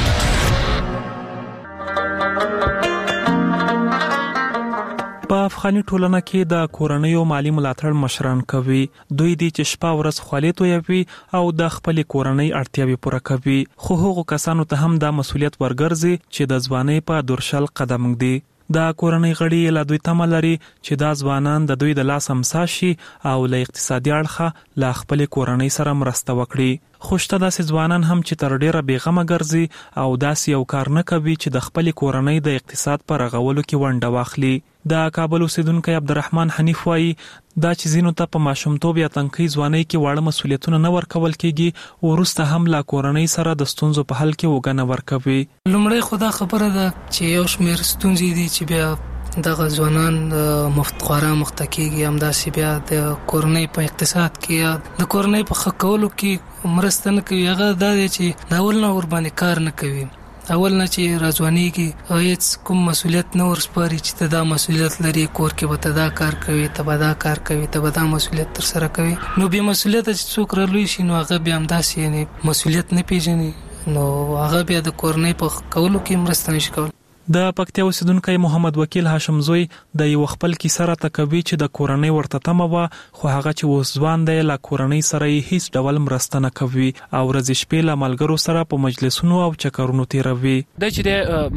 په افغاني ټولنه کې د کورنیو مالی ملاتړ مشران کوي. دوی دي چې شپه ورځ خولې تویوي او د خپل کورنۍ اړتیاوي پوره کوي. خو هغو کسانو ته هم د مسولیت ورګرځي چې د ځوانۍ په دورشل قدم ږدي. د کورنۍ غړي له دوی تمه لري چې دا ځوانان د دوی د لاس امسا شي او له اقتصادي اړخه له خپل کورنۍ سره مرسته وکړي. خوشته داسې ځوانان هم چې تر ډیره بیغمه ګرځي او داسې یو کار نه کوي چې د خپل کورنۍ د اقتصاد پر رغولو کې ونډه واخلي. د کابل اوسیدونکو عبدالرحمن حنیف وایي دا چې زینو ته په ماشومتوب یا تنکي ځوانۍ کې واړه مسولیتونه نه ورکول کیږي او وروسته هم لا کورنۍ سره د ستونزو په حل کې وګڼه ورکوي. لومړی خدا خبره ده چې یو شمېر ستونزې دي چې بیا دغه ځوانان مفتخواره مختکیږي، همداسې بیا د کورنۍ په اقتصاد کې یا د کورنۍ په ښه کولو کې مرسته نه کوي. هغه دا دی چې د اول نه ورباندې کار نه کوي، اول نه چې راځوانيږي هیڅ کوم مسولیت نه ورسپاري چې ته دا مسولیت لري، کور کې به ته دا کار کوي، ته به دا کار کوي، ته به دا مسولیت تر سره کوي. نو بیا مسولیت چې څوک رالوي شي نو هغه بیا همداسې یعنی مسولیت نه پیژني، نو هغه بیا د کورنۍ په کولو کې مرسته نشي کولی. د پکتیا اوسیدونکو محمد وکیل هاشم زوی د یو خپل کیسه را تکوي چې د کورنۍ ورته تمه و خو هغه چې اوس ځوان دی له کورنۍ سره هیڅ ډول مرسته نه کوي او ورځ شپې له ملګرو سره په مجلسونو او چکرونو تیروي. د چې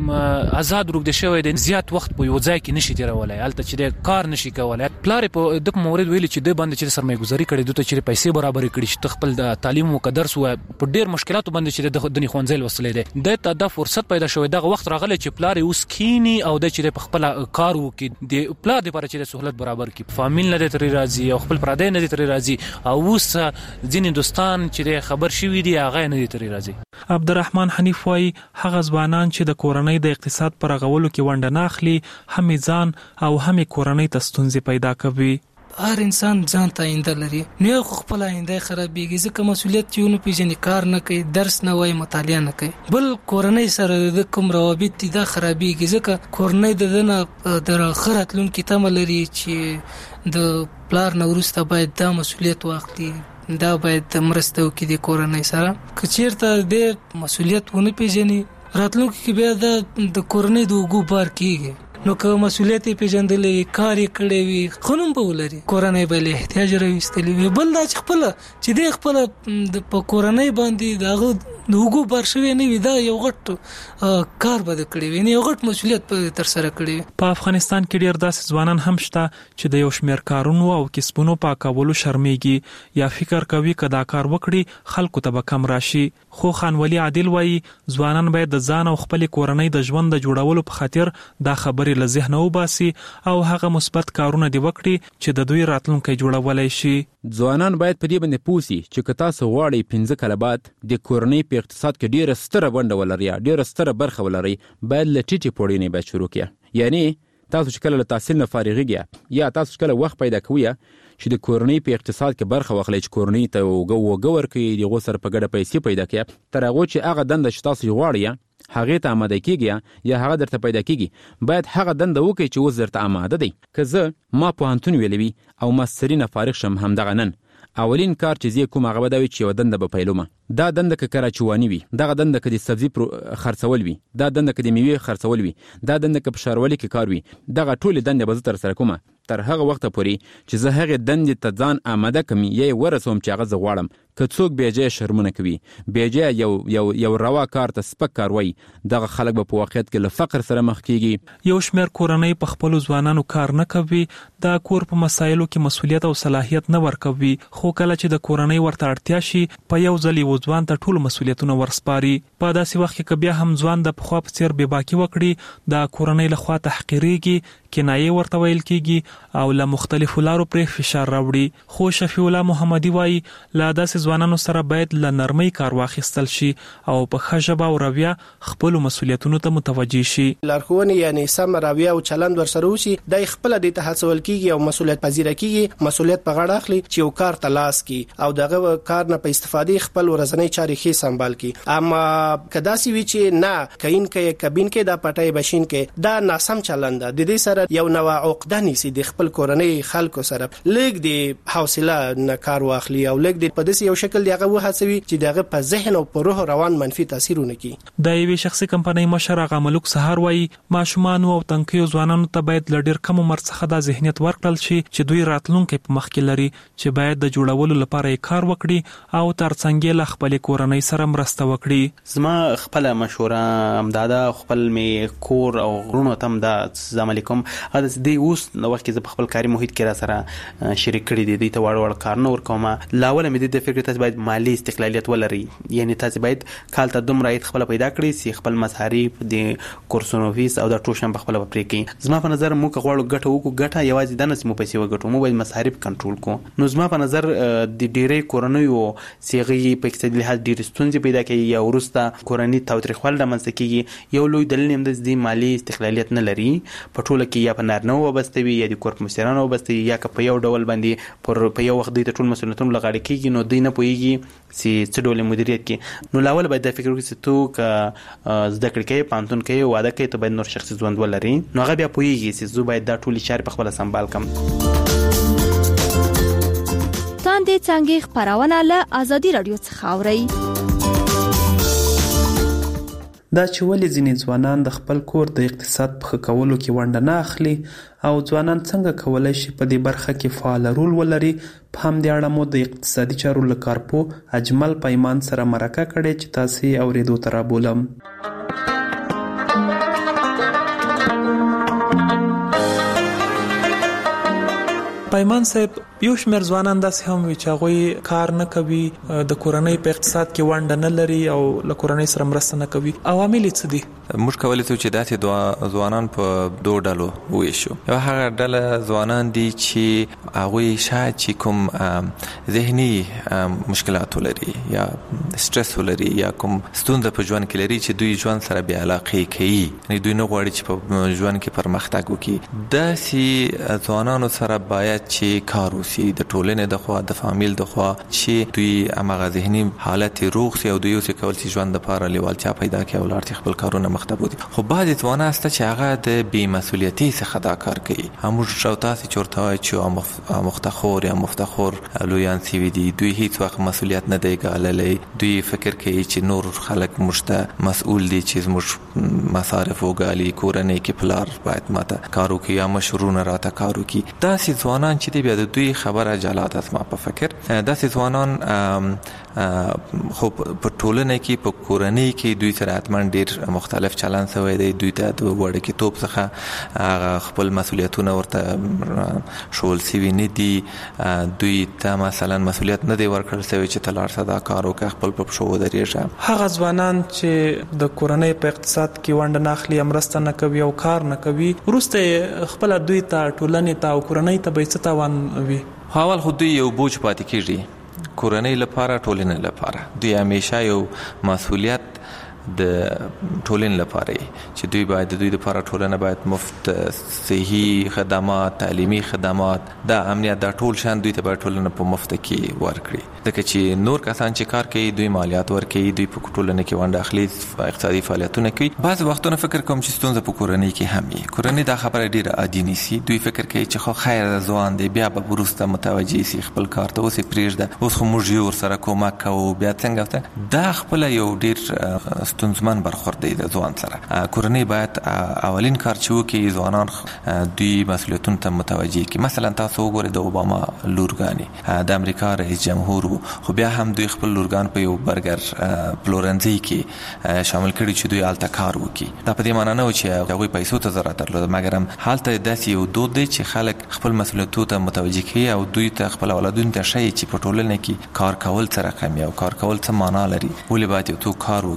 د آزاد روغ د شوی د زیات وخت په یو ځای کې نشي تیرولای، البته چې د کار نشي کولای. پلار په د مورید ویل چې د باندې چې سرمایه گذاري کړي دوی چې پیسې برابر کړي چې خپل د تعلیم او درس و په ډیر مشکلاتو باندې چې د دني خونځل وسلې ده د ته د فرصت پیدا شوی دغه وخت راغلی چې پلار اوس کینی او د چې په خپل کار وکي د پلار لپاره چې سہولت برابر کی فامیل نه تر راضي او خپل پردې نه تر راضي او اوس ځین هندستان چې خبر شوی دی هغه نه تر راضي. عبدالرحمن حنیف وای هغه ځوانان چې د کورنۍ د اقتصاد پر غولو کې ونډه نه اخلي هم ځان او هم کورنۍ ته ستونزې پیدا کوي. هر انسان ځان ته آینده لري، نو یو خپل آینده خرابېږي ځکه مسولیت یې نه پیژني، کار نه کوي، درس نه وایي، مطالعه نه کوي. بل کورنۍ سره د کوم روابط دي دا خرابېږي ځکه کورنۍ د دنه د خراتلونکو تمه لري چې د پلار نه وروسته باید دا مسولیت واخلي، دا باید مرسته وکړي د کورنۍ سره. که چیرته د مسولیت ونه پیژني راتلونکو کې بیا د کورنۍ د اوږو بار کېږي. نو که مسولیت پیژندلې کار یې کړی وي خنوم به ولري، کورنۍ به له احتیاج راوستلی وي. بل دا چې خپل چې د خپل په کورنۍ باندې دغه د وګو بار شوی نه وي دا یو غټ کار به کړی وي، نه یو غټ مسولیت په تر سره کړی. په افغانستان کې ډیر داسې ځوانان هم شته چې د یو شمېر کارونو او کسبونو په کولو شرمېږي یا فکر کوي کدا کار وکړي خلکو ته به کم راشي. خو خان ولی عادل وایي ځوانان باید د ځان او خپل کورنۍ د ژوند د جوړولو په خاطر دا خبرې له ذهنه وباسي او هغه مثبت کارونه دی وکړي چې د دوی راتلونکي جوړولای شي. ځوانان باید په دې باندې پوسي چې که تاسو غواړئ پنځه کاله بعد د کورنۍ په اقتصاد کې ډیره ستره ونډه ولرئ، ډیره ستره برخه ولرئ، باید له ټیټې پوړۍ نه باید شروع کړئ. یعنی تاسو چې کله له تحصیل نه فارغیږئ یا تاسو چې کله وخت پیدا کوئ چې د کورنۍ په اقتصاد کې برخه واخلئ چې کورنۍ ته وګو ورکړي، د هغو سره په ګډه پیسې پیدا کړئ، تر هغو چې هغه دنده چې تاسو یې غواړئ هغې ته آماده کېږي یا هغه درته پیدا کېږي، باید هغه دنده وکړئ چې اوس درته آماده دی. که زه ما پوهنتون ویلی وي او ماستري نه فارغ شم همدغه نن اولین کار چې زه کوم هغه به دا وي چې یوه دنده به پیلومه. دا دنده که کراچواني وي، دغه دنده که د سبزي خرڅول وي، دا دنده که د میوې خرڅول وي، دا دنده که په ښاروالۍ کې کار وي، دغه ټولې دندې به زه ترسره کومه تر هغه وخته پورې چې زه هغې دندې ته ځان آماده کړم یا یې ورسوم چې هغه زه غواړم. که څوک بېجایه شرمونه کوي، بېجایه یو یو یو روا کار ته سپک کار وایي، دغه خلک به په واقعیت کې له فقر سره مخ کېږي. یو شمېر کورنۍ په خپلو ځوانانو کار نه کوي، دا کور په مسایلو کې مسؤلیت او صلاحیت نه ورکوي، خو کله چې د کورنۍ ورته اړتیا شي په یو ځل یو ځوان ته ټول مسؤلیتونه ورسپاري. په داسې وخت کې که بیا هم ځوان د پخوا په څېر بې باکي وکړي د کورنۍ لخوا تحقیریږي، کنایه ورته ویل کیږي او له مختلفو لارو پر فشار راوړي. خو شفیع الله محمدي وایي لا داسې ځوانانو سره باید له نرمۍ کار واخیستل شي او په ښه ژبه او رویه خپل مسؤلیتونو ته متوجه شي. لارښوونې یعنی سم رویه او چلند ورسره وشي د خپل د هڅول کیږي او مسؤلیت پذیر کیږي، مسؤلیت په غاړه اخلي چې یو کار تلاش کی او دغه کار نه په استفادې خپل ورځنی چارې ښه سمبال کی. اما کدا سی وی چې نه کین کې کابین کې د پټای بشین کې دا ناسم چلند د دې سره یو نوع عقده نيسي د خپل کورنۍ خلکو سره لګ دی حوصله نه کار واخلي او لګ دی په دې یو شکل دیغه وهڅوي چې دغه په ذهن او په روح روان منفي تاثیرونه کوي. د یوې شخصي کمپنۍ مشر هغه ملک سهار وایي ماشومان او تنکیو ځوانانو ته باید لډیر کم عمر څخه د ذهنیت ورکړل شي چې دوی راتلونکي په مخ کې لري، چې باید د جوړولو لپاره کار وکړي او ترڅنګ له خپل کورنۍ سره مرسته وکړي. زما خپل مشوره امدادا خپل می کور او غرونو تم د السلام علیکم ا دې اوس نو وخت کې خپل کاري محیط کې را سره شریک کړي دي ته وړ وړ کار نور کومه لاول مې د فکر تاسو باید مالی استقلالیت ولري، یعنی تاسو باید کال ته دوم رایت خپل پیدا کړئ چې خپل مصارف د کورسونو فیس او د ټوشن په خپل پرې کې. زما په نظر مو غواړو ګټه وکړو، ګټه یوازې د نس مو پیسې وګټو، مو باید مصارف کنټرول کو. نو زما په نظر د ډیرې کورنیو سیغي په اقتصادي لحاظ ډیر ستونزې پیدا کوي یا ورسته کورنۍ تاوتریخوال د منځ کېږي. یو لوی دلیل هم د دې مالی استقلالیت نه لري، په ټوله کې یا په نارنه وبسته وي یا د کورپ مشرانو وبسته یا په یو ډول باندې پر په یو وخت د ټول مسؤلیتونو لغړی کېږي، نو دوی نه پوهیږي چې څه ډول مدیریت کې. نو لاول باید د فکر وکړي چې تو ک زده کړې کې پانتون کې واده کې ته باید نور شخصي ژوند ولري، نو هغه بیا پوهیږي چې زه باید دا ټول چارې په خپل سمبال کم. تاندې څنګه خبرونه له ازادي رادیو څخه اوري. دا چې ولې ځینې ځوانان د خپل کور د اقتصاد په ښه کولو کې ونډه نه اخلي او ځوانان څنګه کولی شي په دې برخه کې فعال رول ولري، په همدې اړه مو د اقتصادي چارو له کارپوه اجمل پیمان سره مرکه کړې چې تاسې اورېدو ته رابولم. پیمان صاحب، یو شمېر ځوانان داسې هم وي چې هغوی کار نه کوي، د کورنۍ په اقتصاد کې ونډه نه لري او له کورنۍ سره مرسته نه کوي. عوامل څه دي؟ موږ کولی شو چې داسې ځوانان په دوه ډلو وویشو. یو هغه ډله ځوانان دي چې هغوی شاید چې کوم ذهني مشکلات ولري یا سټرس ولري یا کوم ستونزه په ژوند کې لري چې دوی ژوند سره بې علاقې کوي، یعنې دوی نه غواړي چې په ژوند کې پرمختګ وکړي. داسې ځوانانو سره باید چې کار وشي د ټولنې د خوا د فامیل د خوا چې دوی هغه ذهني حالت روغ شي او دوی اوس کول شي ژوند لپاره لیوالتیا پیدا کړي او لارتي خپل کارونه مخته بودي. خو بعضې ځوانان شته چې هغه د بې مسؤلیتۍ څخه دا کار کوي. موږ شو تاسې چې ورته وایو چې مفتخور یا مفتخور لویان سوي دي، دوی هیڅ وخت مسؤلیت نه دی ګاللی، دوی فکر کوي چې نور خلک موږ ته مسؤل دي چې زموږ مصارف وګالي، کورنۍ کې پلار باید ماته کار وکړي یا مشرونه راته کار وکړي. داسې ځوانان چې دی بیا د دوی خبره جلا ده. ما په فکر داسې ځوانان خو په ټولنه کې په کورنۍ کې دوی سره حتما ډیر مختلف چلند شوی دی، دوی ته د وړکتوب څخه خپل مسؤلیتونه ورته شول سوي نه دي، دوی ته مثلا مسؤلیت نه دی ورکړل شوی چې ته لاړ شه دا کار وکړه، خپل په پښو ودرېږه. هغه ځوانان چې د کورنۍ په اقتصاد کې ونډه نه اخلي، مرسته نه کوي او کار نه کوي، وروسته خپل دوی ته ټولنې ته او کورنۍ ته به څه تاوان وي؟ اول خو دوی یو بوج پاتې کېږي کورنۍ لپاره، ټولنې لپاره. دوی همیشه یو مسؤلیت د ټولنې لپاره چې دوی باید د دوی لپاره ټولنه باید مفت صحي خدمات، تعلیمي خدمات، دا امنیت، دا ټول شان دوی ته باید ټولنه په مفت کې ورکړي. ځکه چې نور کسان چې کار کوي دوی مالیات ورکوي، دوی په ټولنه کې ونډه اخلي، اقتصادي فعالیتونه کوي. بعض وختونه فکر کوم چې ستونزه په کورنۍ کې هم وي، کورنۍ دا خبره ډیره عادي نیسي، دوی فکر کوي چې خو خیر ځوان دی بیا به وروسته متوجه شي خپل کار ته، اوس یې پرېږده، اوس خو موږ یو ورسره کومک کوو، بیا څنګه. دا خپله یو ډیر ستونزمن برخورد دی د ځوان سره. کورنۍ باید اولین کار چې وکړي ځوانان دوی مسؤلیتونو ته متوجه کړي. مثلا تاسو وګورئ د اوباما لورګانې د امریکا رئیس جمهور، خو بیا هم دوی خپل لورګان په یو برګر پلورنځي کې شامل کړي چې دوی هلته کار وکړي. دا په دې معنی نه و چې هغوی پیسو ته ضرورت درلوده، مګر هم هلته داسې یو دود دی چې خلک خپل مسؤلیتونو ته متوجه کوي او دوی ته خپل اولادونو ته ښیي چې په ټولنه کې کار کول څه رقم او کار کول څه معنا لري، ولې باید یو څوک کار وکړي.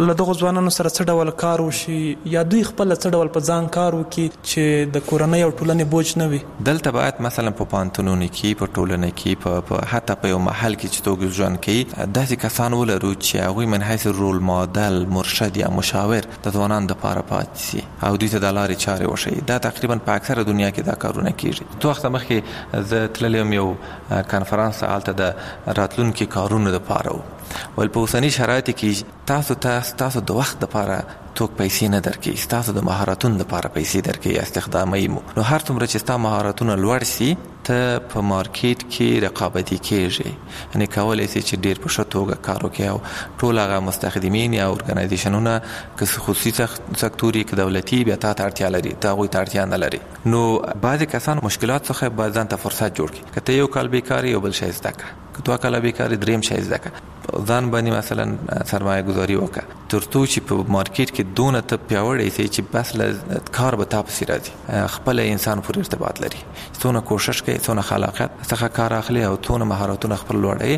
له دغه ځوانانو سره څه ډول کار وشي یا دوی خپل څه ډول په ځان کار وکړي چې د کورنۍ او ټولنې بوج نه وي؟ دلته باید مثلا په پانتونونو کې په ټولنه کې په حتی په یو محل کې چې توګه ژوند کوي داسې کسان ولرو چې هغوی من حیث رول ماډل مرشد یا مشاور د ځوانانو دپاره پاتې سي او دوی ته د لارې چارې وښیي. دا تقریبا په اکثره دنیا کې دا کارونه کېږي. څو وخته مخکې زه تللی یم یو کنفرانس ته، هلته د راتلونکي کارونو دپاره و. ول په اوسني شرایطو کې تاسو ته ستاسو د وخت دپاره څوک پیسې نه درکوي، ستاسو د مهارتونو دپاره پیسې درکوي، استخداموي مو. نو هر څومره چې ستا مهارتونه لوړ سي ته په مارکیټ کې رقابتي کېږي، یعنې کولی سي چې ډېر په ښه توګه کار وکړي او ټول هغه مستخدمین یا ارګنایزیشنونه که خصوصي سکتور که دولتي بیا تا ته اړتیا لري، ته هغوی ته اړتیا نه لري. نو بعضې کسان مشکلات څخه باید ځان ته فرصت جوړ کړي. که ته یو کال بیکاري یو بل شی زده کړه، که دوه کاله بیکاري دریم شی زده کړه، ځان باندې مثلا سرمایه گذاري وکړه تر څو چې په مارکیټ کې دونه ته پیاوړی سي چې بس له کار به تا پسې راځي. خپل انسان پورې ارتباط لري، څونه کوشش کوي، څونه خلاقیت څخه کار اخلي او څونه مهارتونه خپل لوړوي.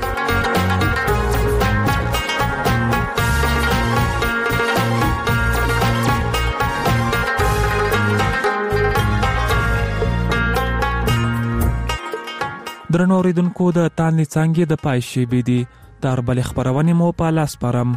درنو اوریدونکو د تاندې څانګې د پای شیبې دي تر بلې خپرونې مو په لاس سپارم.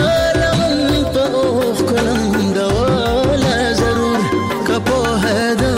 Head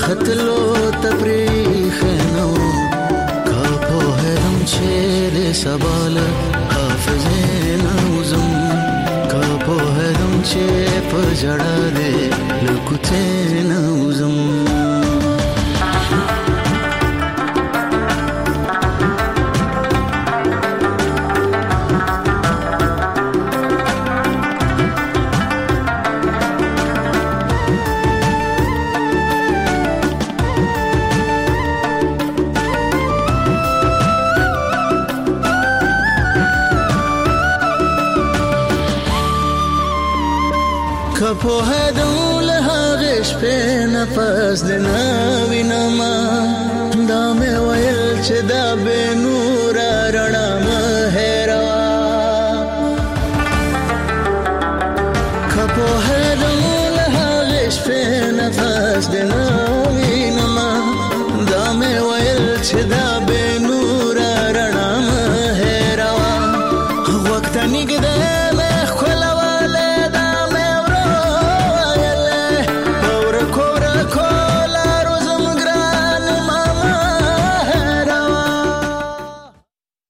ختلو تپریخ نو کا په هرم چې سبال حافظ نوزم کا په هرم چې په جړه دې لکوته نوزم په هدول هغش په نفس د ناوینما دا مې ویل چې دا بنو